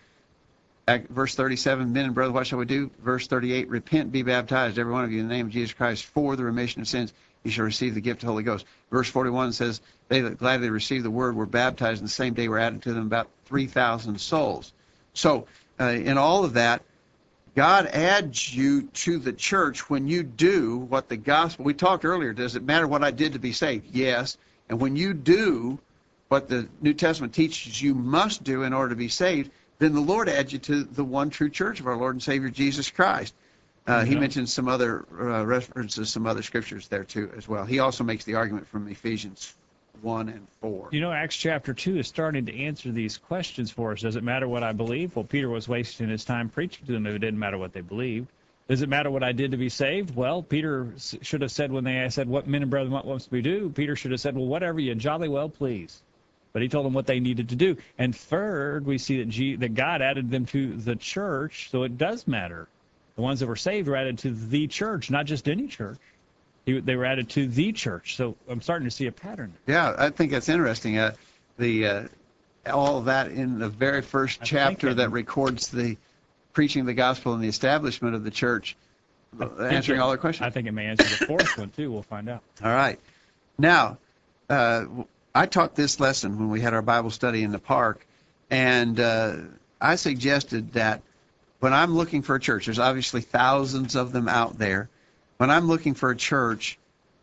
Act, verse thirty-seven, "Men and brother, what shall we do?" Verse thirty-eight, "Repent, be baptized, every one of you, in the name of Jesus Christ, for the remission of sins. You shall receive the gift of the Holy Ghost." Verse forty-one says, "They that gladly received the word were baptized, and the same day were added to them about three thousand souls." So uh, in all of that, God adds you to the church when you do what the gospel, we talked earlier, does it matter what I did to be saved? Yes. And when you do what the New Testament teaches you must do in order to be saved, then the Lord adds you to the one true church of our Lord and Savior Jesus Christ. Uh, he Yeah. mentions some other uh, references, some other scriptures there too as well. He also makes the argument from Ephesians one and four. You know, Acts chapter two is starting to answer these questions for us. Does it matter what I believe? Well, Peter was wasting his time preaching to them if it didn't matter what they believed. Does it matter what I did to be saved? Well, Peter should have said when they said, "What men and brethren, what must we do?" Peter should have said, "Well, whatever you jolly well please." But he told them what they needed to do. And third, we see that, G, that God added them to the church, so it does matter. The ones that were saved were added to the church, not just any church. He, they were added to the church. So I'm starting to see a pattern. Yeah, I think that's interesting. Uh, the uh, all of that in the very first I chapter think that it- records the preaching of the gospel and the establishment of the church, I uh, think answering it- all their questions. I think it may answer the fourth one, too. We'll find out. All right. Now, uh, I taught this lesson when we had our Bible study in the park, and uh, I suggested that when I'm looking for a church, there's obviously thousands of them out there. When I'm looking for a church,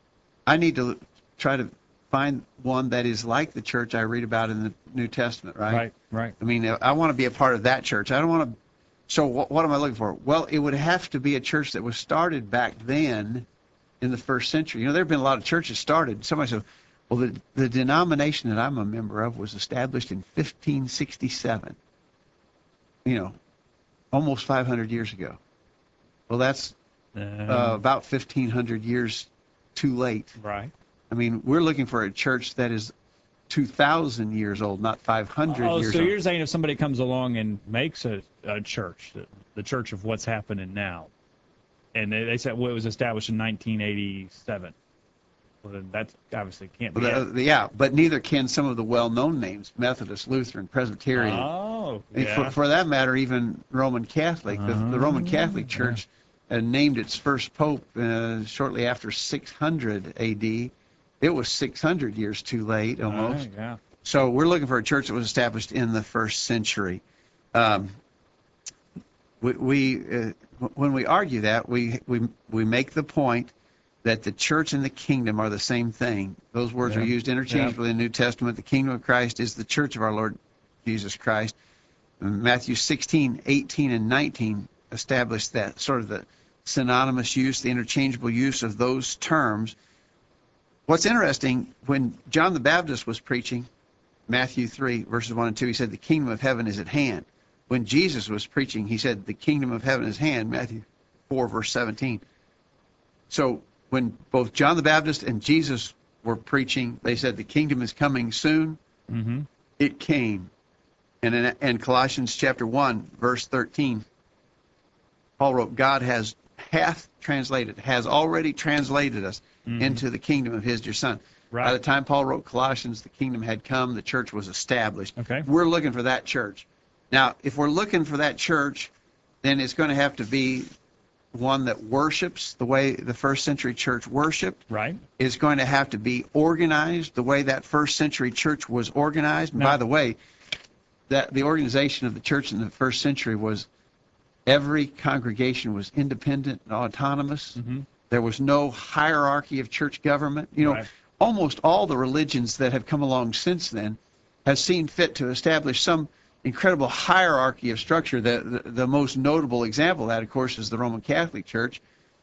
I need to try to find one that is like the church I read about in the New Testament, right? Right, right. I mean, I want to be a part of that church. I don't want to. So what, what am I looking for? Well, it would have to be a church that was started back then in the first century. You know, there have been a lot of churches started. Somebody said, well, the, the denomination that I'm a member of was established in fifteen sixty-seven. You know, almost five hundred years ago. Well, that's Uh, uh, about fifteen hundred years too late. right. I mean, we're looking for a church that is two thousand years old, not five hundred Oh, years so old. you're saying if somebody comes along and makes a, a church, the, the church of what's happening now, and they, they said, well, it was established in nineteen eighty-seven. Well, then that obviously can't be Well, it. the- yeah, but neither can some of the well-known names, Methodist, Lutheran, Presbyterian. Oh, And yeah. for, for that matter, even Roman Catholic. The, the Roman Oh, Catholic yeah. Church uh, named its first pope uh, shortly after six hundred A D. It was six hundred years too late, almost. Right, yeah. So we're looking for a church that was established in the first century. Um, we, we uh, when we argue that, we, we we make the point that the church and the kingdom are the same thing. Those words Yeah. are used interchangeably in the New Testament. The kingdom of Christ is the church of our Lord Jesus Christ. Matthew sixteen, eighteen, and nineteen establish that sort of the synonymous use, the interchangeable use of those terms. What's interesting, when John the Baptist was preaching, Matthew three, verses one and two, he said, the kingdom of heaven is at hand. When Jesus was preaching, he said, the kingdom of heaven is at hand, Matthew four, verse seventeen. So when both John the Baptist and Jesus were preaching, they said, the kingdom is coming soon. Mm-hmm. It came. And in, in Colossians chapter one, verse thirteen, Paul wrote, God has hath translated, has already translated us Mhm. into the kingdom of his dear son. Right. By the time Paul wrote Colossians, the kingdom had come, the church was established. Okay. We're looking for that church. Now, if we're looking for that church, then it's going to have to be one that worships the way the first century church worshiped. Right. Is going to have to be organized the way that first century church was organized. And Now- by the way, that the organization of the church in the first century was every congregation was independent and autonomous. Mm-hmm. There was no hierarchy of church government. You know, Right. almost all the religions that have come along since then have seen fit to establish some incredible hierarchy of structure. The, the, the most notable example of that, of course, is the Roman Catholic Church,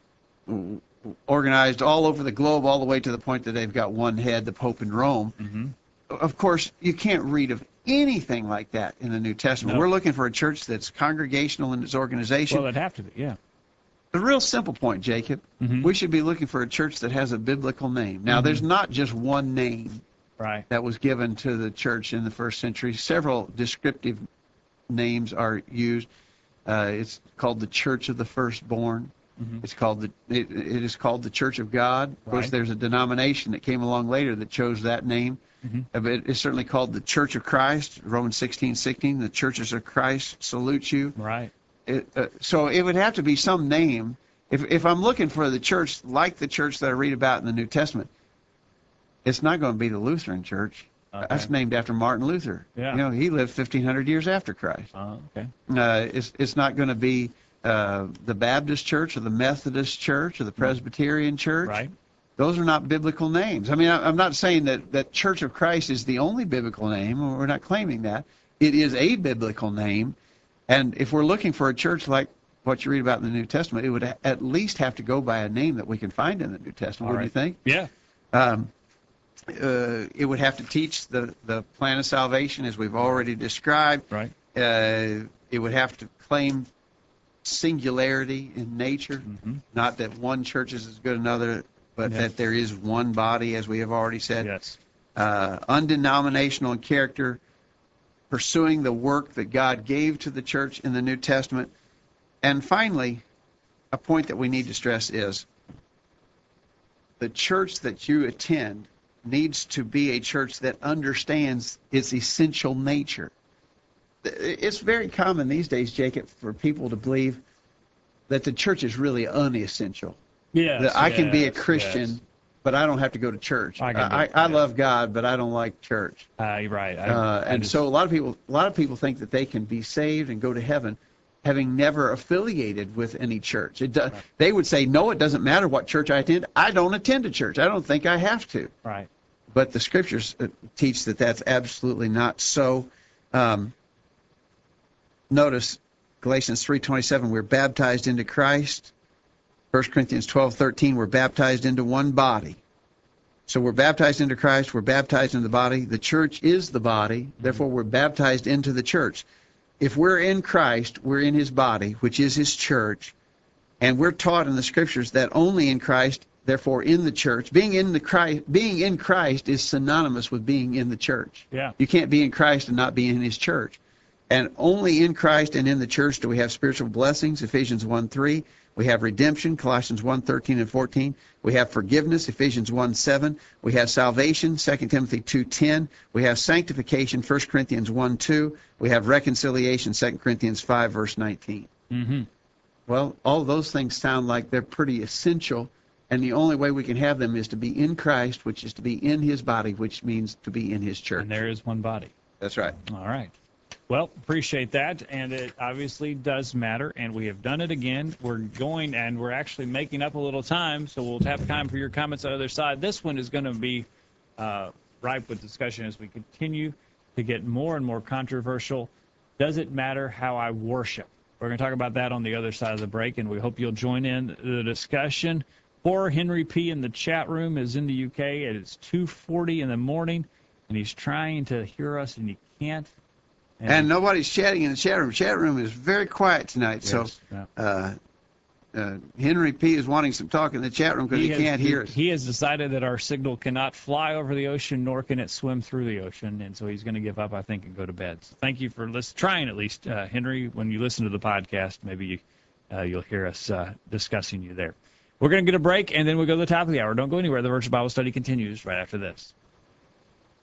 organized all over the globe, all the way to the point that they've got one head, the Pope in Rome. Mm-hmm. Of course, you can't read of anything like that in the New Testament. No. We're looking for a church that's congregational in its organization. Well, it'd have to be, yeah. A real simple point, Jacob. Mm-hmm. We should be looking for a church that has a biblical name. Now, Mhm. there's not just one name Right. that was given to the church in the first century. Several descriptive names are used. Uh, it's called the Church of the Firstborn. Mm-hmm. It's called the. It, it is called the Church of God. Of course, Right. there's a denomination that came along later that chose that name. Mm-hmm. Uh, but it's certainly called the Church of Christ. Romans sixteen sixteen. The churches of Christ salute you. Right. It, uh, so it would have to be some name. If if I'm looking for the church like the church that I read about in the New Testament, it's not going to be the Lutheran Church. Okay. That's named after Martin Luther. Yeah. You know, he lived fifteen hundred years after Christ. Oh, okay. Uh, it's it's not going to be uh, the Baptist Church or the Methodist Church or the Presbyterian Church. Right. Those are not biblical names. I mean, I, I'm not saying that that Church of Christ is the only biblical name. We're not claiming that. It is a biblical name, and if we're looking for a church like what you read about in the New Testament, it would a- at least have to go by a name that we can find in the New Testament. All What do you think? Yeah. Um, uh, it would have to teach the, the plan of salvation, as we've already described. Right. Uh, it would have to claim singularity in nature, Mm-hmm. not that one church is as good as another, but Yeah. that there is one body, as we have already said. Yes. Uh, undenominational in character, pursuing the work that God gave to the church in the New Testament. And finally, a point that we need to stress is the church that you attend needs to be a church that understands its essential nature. It's very common these days, Jacob, for people to believe that the church is really unessential. Yes. That I can be a yes, Christian, yes. but I don't have to go to church. I I, can be- I, I yeah. love God, but I don't like church. Uh, you're right. I, Uh, I and just- so a lot of people, a lot of people think that they can be saved and go to heaven, having never affiliated with any church. It do, Right. They would say, no, it doesn't matter what church I attend. I don't attend a church. I don't think I have to. Right. But the scriptures uh, teach that that's absolutely not so. Um, notice Galatians three twenty-seven, we're baptized into Christ. First Corinthians twelve thirteen, we're baptized into one body. So we're baptized into Christ, we're baptized into the body. The church is the body, therefore we're baptized into the church. If we're in Christ, we're in his body, which is his church, and we're taught in the scriptures that only in Christ, therefore in the church, being in the Christ, being in Christ is synonymous with being in the church. Yeah. You can't be in Christ and not be in his church. And only in Christ and in the church do we have spiritual blessings, Ephesians one three. We have redemption, Colossians one thirteen and fourteen. We have forgiveness, Ephesians one seven. We have salvation, Second Timothy two ten. We have sanctification, First Corinthians one two. We have reconciliation, Second Corinthians five, verse nineteen. Mm-hmm. Well, all of those things sound like they're pretty essential, and the only way we can have them is to be in Christ, which is to be in his body, which means to be in his church. And there is one body. That's right. All right. Well, appreciate that, and it obviously does matter, and we have done it again. We're going, and we're actually making up a little time, so we'll have time for your comments on the other side. This one is going to be uh, ripe with discussion as we continue to get more and more controversial. Does it matter how I worship? We're going to talk about that on the other side of the break, and we hope you'll join in the discussion. Poor Henry P. in the chat room is in the U K. It is two forty in the morning, and he's trying to hear us, and he can't. And nobody's chatting in the chat room. The chat room is very quiet tonight. So Yes, yeah. uh, uh, Henry P. is wanting some talk in the chat room because he, has- can't hear us. He has decided that our signal cannot fly over the ocean, nor can it swim through the ocean, and so he's going to give up, I think, and go to bed. So thank you for listen, trying at least, uh, Henry. When you listen to the podcast, maybe you, uh, you'll hear us uh, discussing you there. We're going to get a break, and then we'll go to the top of the hour. Don't go anywhere. The Virtual Bible Study continues right after this.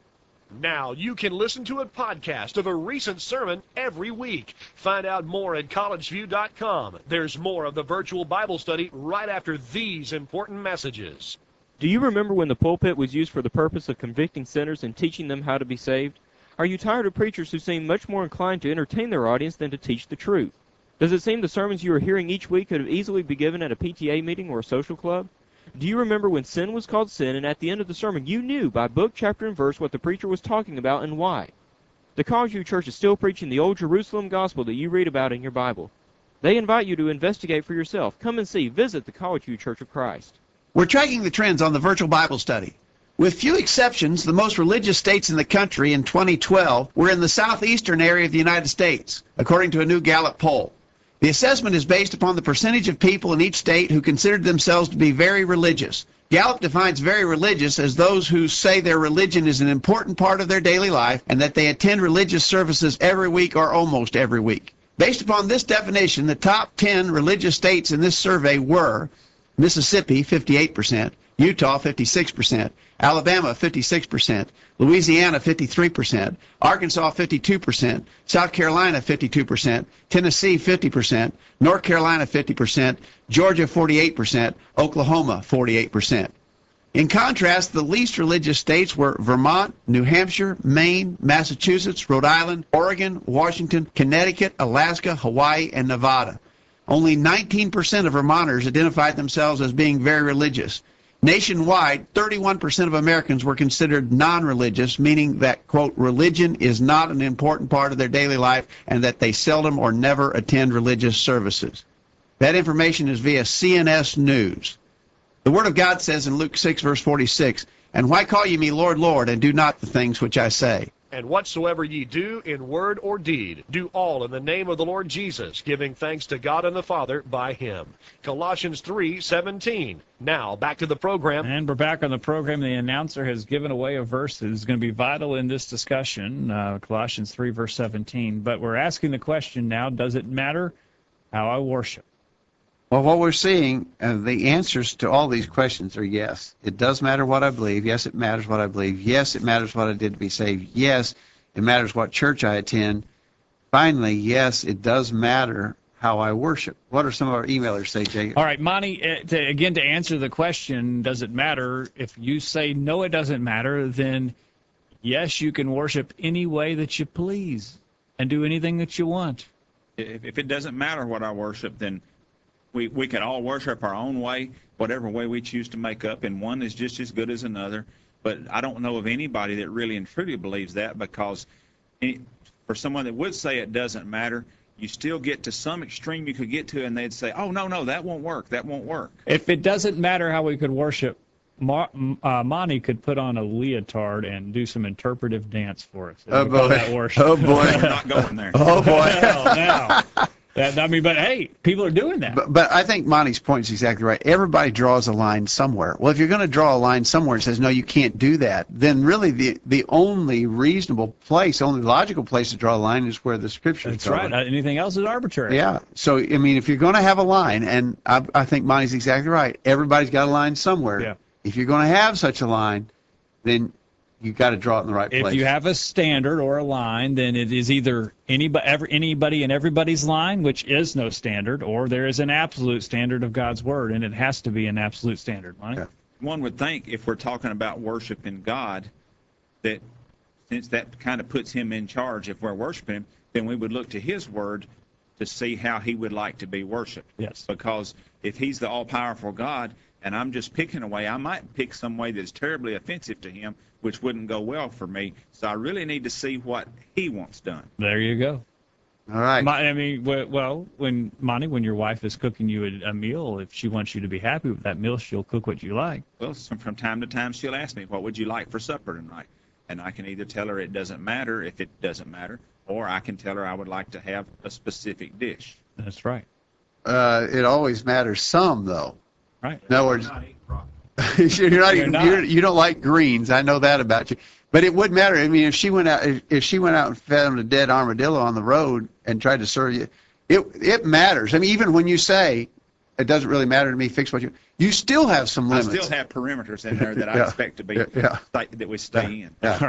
Now you can listen to a podcast of a recent sermon every week. Find out more at college view dot com. There's more of the virtual Bible study right after these important messages. Do you remember when the pulpit was used for the purpose of convicting sinners and teaching them how to be saved? Are you tired of preachers who seem much more inclined to entertain their audience than to teach the truth? Does it seem the sermons you are hearing each week could have easily been given at a P T A meeting or a social club? Do you remember when sin was called sin, and at the end of the sermon you knew by book, chapter, and verse what the preacher was talking about and why? The College View Church is still preaching the old Jerusalem gospel that you read about in your Bible. They invite you to investigate for yourself. Come and see. Visit the College View Church of Christ. We're tracking the trends on the virtual Bible study. With few exceptions, the most religious states in the country in twenty twelve were in the southeastern area of the United States, according to a new Gallup poll. The assessment is based upon the percentage of people in each state who considered themselves to be very religious. Gallup defines very religious as those who say their religion is an important part of their daily life and that they attend religious services every week or almost every week. Based upon this definition, the top ten religious states in this survey were Mississippi, fifty-eight percent, Utah, fifty-six percent, Alabama, fifty-six percent, Louisiana, fifty-three percent, Arkansas, fifty-two percent, South Carolina, fifty-two percent, Tennessee, fifty percent, North Carolina, fifty percent, Georgia, forty-eight percent, Oklahoma, forty-eight percent. In contrast, the least religious states were Vermont, New Hampshire, Maine, Massachusetts, Rhode Island, Oregon, Washington, Connecticut, Alaska, Hawaii, and Nevada. Only nineteen percent of Vermonters identified themselves as being very religious. Nationwide, thirty-one percent of Americans were considered non-religious, meaning that, quote, religion is not an important part of their daily life and that they seldom or never attend religious services. That information is via C N S News. The Word of God says in Luke six, verse forty-six, "And why call ye me Lord, Lord, and do not the things which I say?" And whatsoever ye do in word or deed, do all in the name of the Lord Jesus, giving thanks to God and the Father by him. Colossians three seventeen. Now, back to the program. And we're back on the program. The announcer has given away a verse that is going to be vital in this discussion, uh, Colossians three, verse seventeen. But we're asking the question now, does it matter how I worship? Well, what we're seeing, uh, the answers to all these questions are yes. It does matter what I believe. Yes, it matters what I believe. Yes, it matters what I did to be saved. Yes, it matters what church I attend. Finally, yes, it does matter how I worship. What are some of our emailers say, Jay? All right, Monty, uh, to, again, to answer the question, does it matter? If you say no, it doesn't matter, then yes, you can worship any way that you please and do anything that you want. If, if it doesn't matter what I worship, then we, we can all worship our own way, whatever way we choose to make up, and one is just as good as another. But I don't know of anybody that really and truly believes that, because any, for someone that would say it doesn't matter, you still get to some extreme you could get to, and they'd say, oh, no, no, that won't work, that won't work. If it doesn't matter how we could worship, Mar- uh, Monty could put on a leotard and do some interpretive dance for us. Oh, We call boy. that worship. Oh, boy. I'm not going there. Oh, boy. Well, now, that, I mean, but hey, people are doing that. But, but I think Monty's point is exactly right. Everybody draws a line somewhere. Well, if you're going to draw a line somewhere and says, no, you can't do that, then really the, the only reasonable place, only logical place to draw a line is where the Scriptures That's draw right. it. Uh, Anything else is arbitrary. Yeah. So, I mean, if you're going to have a line, and I, I think Monty's exactly right, everybody's got a line somewhere. Yeah. If you're going to have such a line, then you got to draw it in the right If place. you have a standard or a line, then it is either anybody, every, anybody and everybody's line, which is no standard, or there is an absolute standard of God's Word, and it has to be an absolute standard. Monty? Yeah. One would think, if we're talking about worshiping God, that since that kind of puts him in charge, if we're worshiping him, then we would look to his word to see how he would like to be worshiped. Yes. Because if he's the all-powerful God and I'm just picking a way, I might pick some way that's terribly offensive to him, which wouldn't go well for me. So I really need to see what he wants done. There you go. All right. My, I mean, w- well, when Monty, when your wife is cooking you a, a meal, if she wants you to be happy with that meal, she'll cook what you like. Well, some, from time to time she'll ask me, what would you like for supper tonight? And I can either tell her it doesn't matter if it doesn't matter, or I can tell her I would like to have a specific dish. That's right. Uh, it always matters some, though. Right. In other words, Not eating broccoli. you're not You're even not. You're, you don't like greens. I know that about you. But it would matter. I mean, if she went out, if, if she went out and found a dead armadillo on the road and tried to serve you, it it matters. I mean, even when you say it doesn't really matter to me, fix what you, you still have some I limits. still have perimeters in there that I Yeah. expect to be Yeah, yeah. that we stay in. Yeah. All right.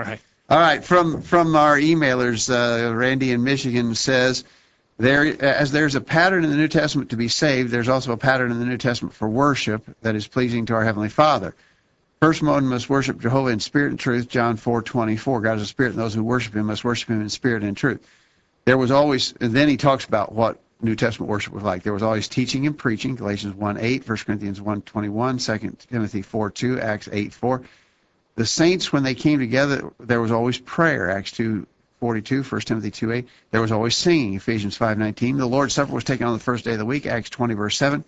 All right, from from our emailers, uh, Randy in Michigan says, there as there's a pattern in the New Testament to be saved, there's also a pattern in the New Testament for worship that is pleasing to our Heavenly Father. First, one must worship Jehovah in spirit and truth, John four twenty-four. God is a spirit, and those who worship him must worship him in spirit and truth. There was always, and then he talks about what New Testament worship was like. There was always teaching and preaching, Galatians one eight, First Corinthians one twenty-one, Second Timothy four two, Acts eight four. The saints, when they came together, there was always prayer, Acts two forty-two, First Timothy two eight. There was always singing, Ephesians five nineteen. The Lord's Supper was taken on the first day of the week, Acts twenty, verse seven.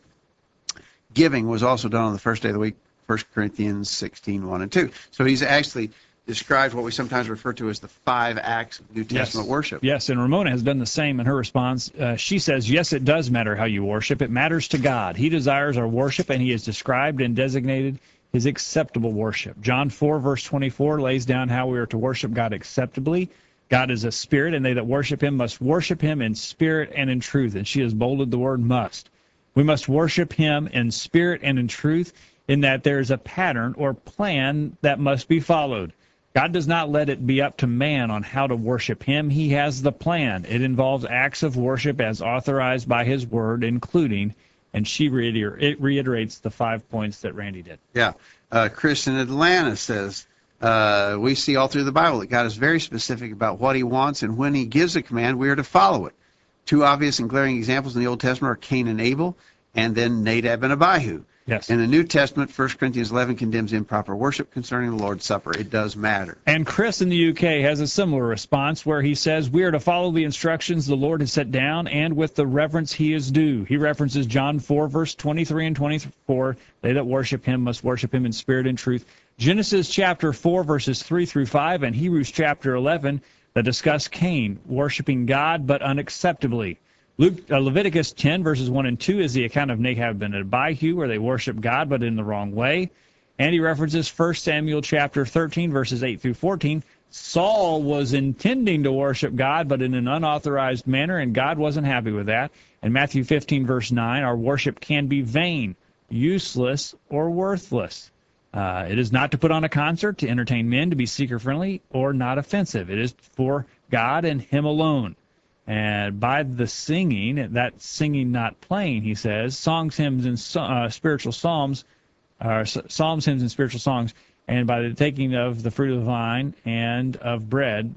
Giving was also done on the first day of the week, First Corinthians sixteen, one and two. So he's actually described what we sometimes refer to as the five acts of New Testament yes. worship. Yes, and Ramona has done the same in her response. Uh, she says, yes, it does matter how you worship. It matters to God. He desires our worship, and he has described and designated his acceptable worship. John four, verse twenty-four lays down how we are to worship God acceptably. God is a spirit, and they that worship him must worship him in spirit and in truth. And she has bolded the word must. We must worship him in spirit and in truth, in that there is a pattern or plan that must be followed. God does not let it be up to man on how to worship him. He has the plan. It involves acts of worship as authorized by his word, including, and she reiter- it reiterates the five points that Randy did. Yeah. Uh, Chris in Atlanta says, uh, we see all through the Bible that God is very specific about what he wants, and when he gives a command, we are to follow it. Two obvious and glaring examples in the Old Testament are Cain and Abel, and then Nadab and Abihu. Yes. In the New Testament, First Corinthians eleven condemns improper worship concerning the Lord's Supper. It does matter. And Chris in the U K has a similar response where he says, we are to follow the instructions the Lord has set down and with the reverence he is due. He references John four, verse twenty-three and twenty-four. They that worship him must worship him in spirit and truth. Genesis chapter four, verses three through five, and Hebrews chapter eleven that discuss Cain worshiping God but unacceptably. Luke, uh, Leviticus ten, verses one and two is the account of Nadab and Abihu, where they worship God but in the wrong way. And he references First Samuel chapter thirteen, verses eight through fourteen. Saul was intending to worship God but in an unauthorized manner, and God wasn't happy with that. And Matthew fifteen, verse nine, our worship can be vain, useless, or worthless. Uh, it is not to put on a concert, to entertain men, to be seeker-friendly, or not offensive. It is for God and him alone. And by the singing, that singing not playing, he says, songs, hymns, and uh, spiritual psalms, uh, psalms, hymns, and spiritual songs, and by the taking of the fruit of the vine and of bread.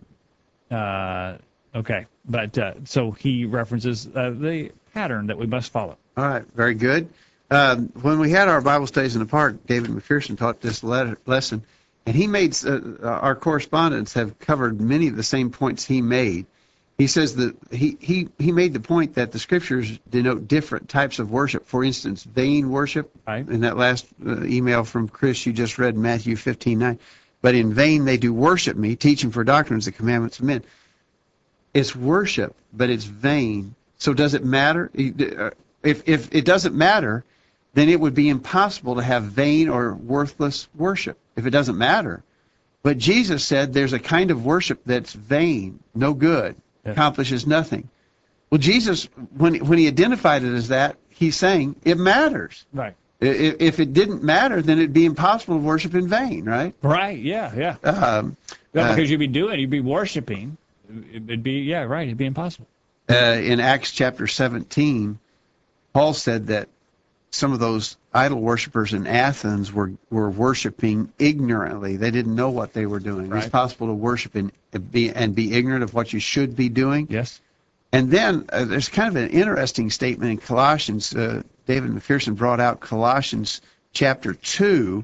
Uh, okay, but uh, so he references uh, the pattern that we must follow. All right, very good. Um, when we had our Bible studies in the park, David McPherson taught this le- lesson, and he made, uh, our correspondents have covered many of the same points he made. He says that he, he, he made the point that the scriptures denote different types of worship. For instance, vain worship. Right. In that last uh, email from Chris, you just read Matthew fifteen nine. But in vain they do worship me, teaching for doctrines the commandments of men. It's worship, but it's vain. So does it matter? If, if it doesn't matter, then it would be impossible to have vain or worthless worship if it doesn't matter. But Jesus said there's a kind of worship that's vain, no good. Accomplishes nothing. Well, Jesus, when when he identified it as that, he's saying it matters. Right. If, if it didn't matter, then it'd be impossible to worship in vain, right? Right. Yeah. Yeah. Um, yeah uh, because you'd be doing, you'd be worshiping. It'd be yeah. Right. It'd be impossible. uh, in Acts chapter seventeen, Paul said that some of those idol worshipers in Athens were, were worshiping ignorantly. They didn't know what they were doing. Right. It's possible to worship and be, and be ignorant of what you should be doing. Yes. And then uh, there's kind of an interesting statement in Colossians. Uh, David McPherson brought out Colossians chapter two.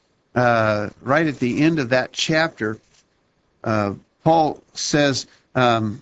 Uh, right at the end of that chapter, uh, Paul says, um,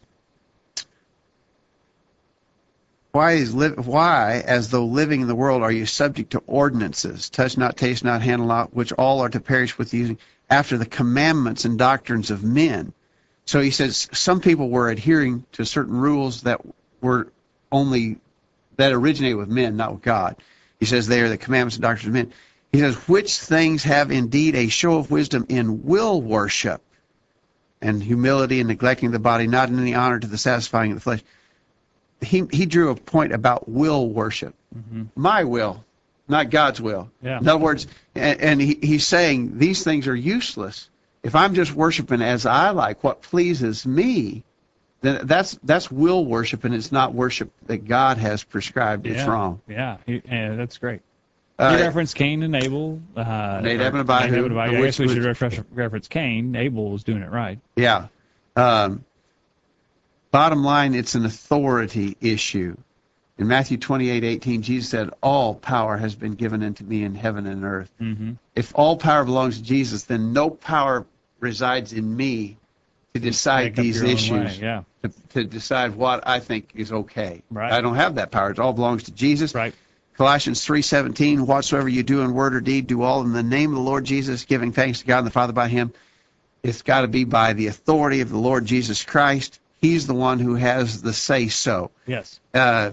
Why, is li- why, as though living in the world, are you subject to ordinances, touch not, taste not, handle not, which all are to perish with using, after the commandments and doctrines of men? So he says some people were adhering to certain rules that were only, that originated with men, not with God. He says they are the commandments and doctrines of men. He says, which things have indeed a show of wisdom in will worship and humility and neglecting the body, not in any honor to the satisfying of the flesh. He he drew a point about will worship. Mm-hmm. My will, not God's will. Yeah. In other words, and, and he, he's saying these things are useless. If I'm just worshiping as I like, what pleases me, then that's that's will worship, and it's not worship that God has prescribed. It's Yeah. wrong. Yeah, he, yeah, that's great. Uh, You referenced Cain and Abel. Uh, Nadab or and Abihu, Nadab and Abihu. I which- guess we should which- reference, reference Cain. Abel was doing it right. Yeah. Um, bottom line, it's an authority issue. In Matthew twenty-eight eighteen, Jesus said, all power has been given unto me in heaven and earth. Mm-hmm. If all power belongs to Jesus, then no power resides in me to decide Make up these your own issues, way, yeah. to, to decide what I think is okay. Right. I don't have that power. It all belongs to Jesus. Right. Colossians three seventeen, whatsoever you do in word or deed, do all in the name of the Lord Jesus, giving thanks to God and the Father by him. It's got to be by the authority of the Lord Jesus Christ. He's the one who has the say-so. Yes. Uh,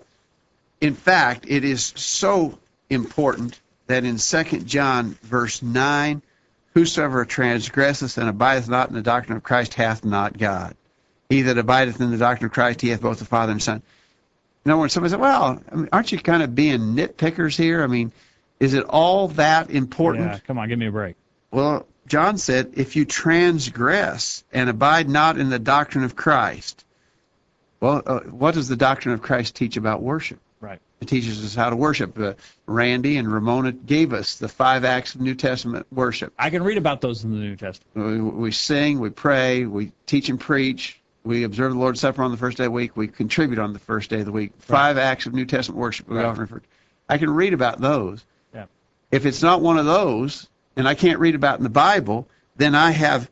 in fact, it is so important that in Second John verse nine, whosoever transgresseth and abideth not in the doctrine of Christ hath not God. He that abideth in the doctrine of Christ, he hath both the Father and Son. You know, when somebody said, well, I mean, aren't you kind of being nitpickers here? I mean, is it all that important? Yeah, come on, give me a break. Well, John said, if you transgress and abide not in the doctrine of Christ, well, uh, what does the doctrine of Christ teach about worship? Right. It teaches us how to worship. Uh, Randy and Ramona gave us the five acts of New Testament worship. I can read about those in the New Testament. We, we sing, we pray, we teach and preach, we observe the Lord's Supper on the first day of the week, we contribute on the first day of the week. Five acts of New Testament worship we Right. offer. For, I can read about those. Yeah. If it's not one of those, and I can't read about in the Bible, then I have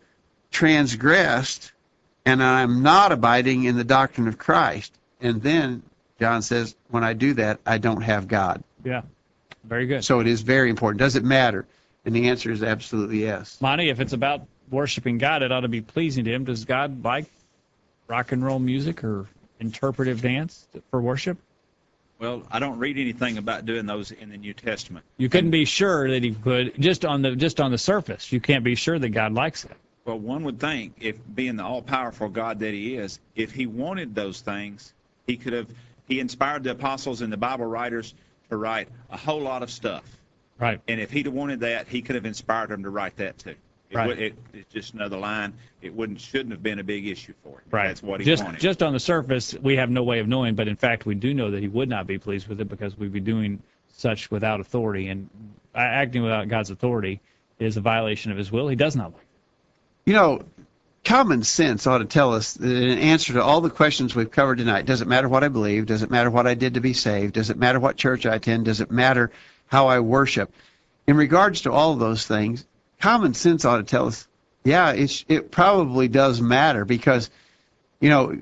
transgressed and I'm not abiding in the doctrine of Christ. And then John says, when I do that, I don't have God. Yeah. Very good. So it is very important. Does it matter? And the answer is absolutely yes. Monty, if it's about worshiping God, it ought to be pleasing to him. Does God like rock and roll music or interpretive dance for worship? Well, I don't read anything about doing those in the New Testament. You couldn't be sure that he could just on the just on the surface. You can't be sure that God likes that. Well, one would think, if being the all-powerful God that he is, if he wanted those things, he could have, he inspired the apostles and the Bible writers to write a whole lot of stuff. Right. And if he'd have wanted that, he could have inspired them to write that too. It, Right. would, it, it's just another line. It wouldn't, shouldn't have been a big issue for him. Right. That's what he just, wanted. Just on the surface, we have no way of knowing, but in fact, we do know that he would not be pleased with it because we'd be doing such without authority. And acting without God's authority is a violation of his will. He does not like it. You know, common sense ought to tell us that in answer to all the questions we've covered tonight, does it matter what I believe? Does it matter what I did to be saved? Does it matter what church I attend? Does it matter how I worship? In regards to all of those things, common sense ought to tell us, yeah, it's, it probably does matter because, you know,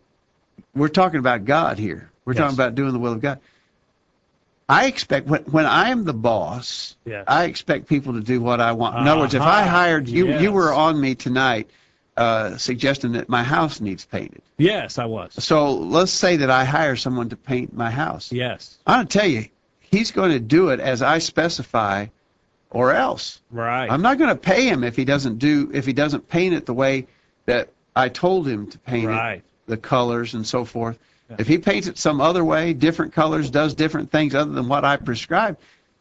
we're talking about God here. We're Yes. talking about doing the will of God. I expect, when, when I'm the boss, Yes. I expect people to do what I want. In other words, if I Uh-huh. hired you, you were Yes. on me tonight uh, suggesting that my house needs painted. Yes, I was. So let's say that I hire someone to paint my house. Yes. I'm going to tell you, he's going to do it as I specify or else. Right. I'm not going to pay him if he doesn't do if he doesn't paint it the way that I told him to paint Right. it, the colors and so forth. Yeah. If he paints it some other way, different colors, does different things other than what I prescribed,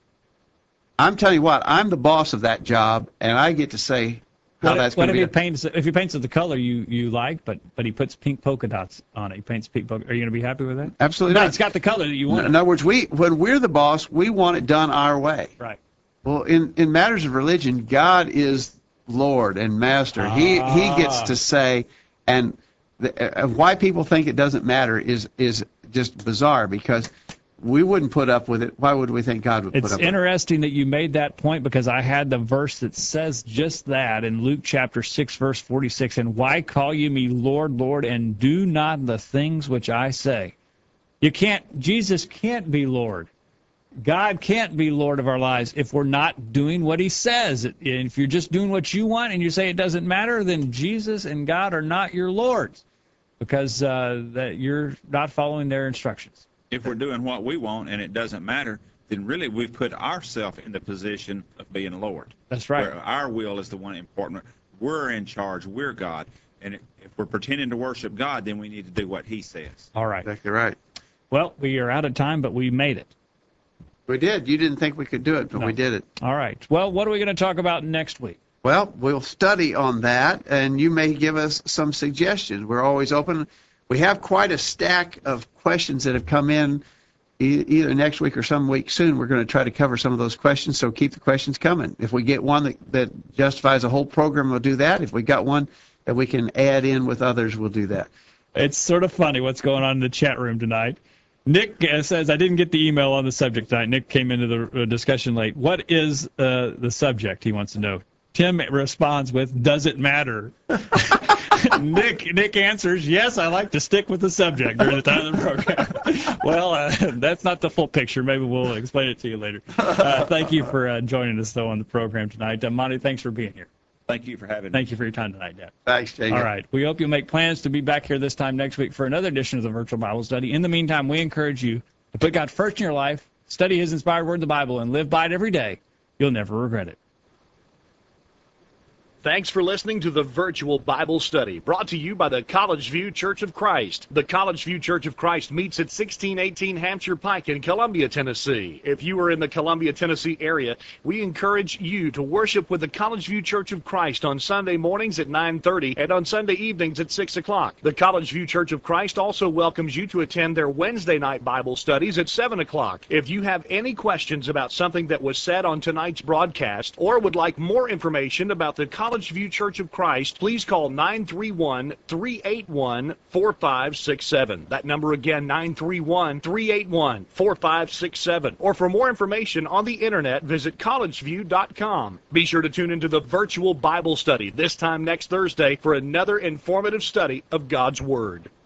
I'm telling you what, I'm the boss of that job, and I get to say how What, that's what going if to he be. paints if he paints it the color you, you like, but but he puts pink polka dots on it? He paints pink polka. Are you going to be happy with that? Absolutely No, not. it's got the color that you want. In other words, we when we're the boss, we want it done our way. Right. Well, in, in matters of religion, God is Lord and Master. He he gets Ah. to say, and the, uh, why people think it doesn't matter is is just bizarre because we wouldn't put up with it. Why would we think God would It's put up with it? interesting that you made that point because I had the verse that says just that in Luke chapter six, verse forty-six. And why call you me Lord, Lord, and do not the things which I say? You can't, Jesus can't be Lord. God can't be Lord of our lives if we're not doing what he says. And if you're just doing what you want and you say it doesn't matter, then Jesus and God are not your lords because uh, that you're not following their instructions. If we're doing what we want and it doesn't matter, then really we've put ourselves in the position of being Lord. That's right. Where our will is the one important. We're in charge. We're God. And if we're pretending to worship God, then we need to do what he says. All right. Exactly right. Well, we are out of time, but we made it. We did. You didn't think we could do it, but No. we did it. All right. Well, what are we going to talk about next week? Well, we'll study on that, and you may give us some suggestions. We're always open. We have quite a stack of questions that have come in e- either next week or some week soon. We're going to try to cover some of those questions, so keep the questions coming. If we get one that, that justifies a whole program, we'll do that. If we got one that we can add in with others, we'll do that. It's sort of funny what's going on in the chat room tonight. Nick uh, says, I didn't get the email on the subject tonight. Nick came into the uh, discussion late. What is uh, the subject, he wants to know? Tim responds with, does it matter? Nick Nick answers, yes, I like to stick with the subject during the time of the program. Well, uh, that's not the full picture. Maybe we'll explain it to you later. Uh, thank you for uh, joining us, though, on the program tonight. Uh, Monty, thanks for being here. Thank you for having me. Thank you for your time tonight, Dad. Thanks, Jacob. All right. We hope you'll make plans to be back here this time next week for another edition of the Virtual Bible Study. In the meantime, we encourage you to put God first in your life, study His inspired word, the Bible, and live by it every day. You'll never regret it. Thanks for listening to the Virtual Bible Study, brought to you by the College View Church of Christ. The College View Church of Christ meets at sixteen eighteen Hampshire Pike in Columbia, Tennessee. If you are in the Columbia, Tennessee area, we encourage you to worship with the College View Church of Christ on Sunday mornings at nine thirty and on Sunday evenings at six o'clock. The College View Church of Christ also welcomes you to attend their Wednesday night Bible studies at seven o'clock. If you have any questions about something that was said on tonight's broadcast or would like more information about the College College View Church of Christ, please call nine three one, three eight one, four five six seven. That number again, nine three one, three eight one, four five six seven. Or for more information on the internet, visit college view dot com. Be sure to tune into the Virtual Bible Study this time next Thursday for another informative study of God's Word.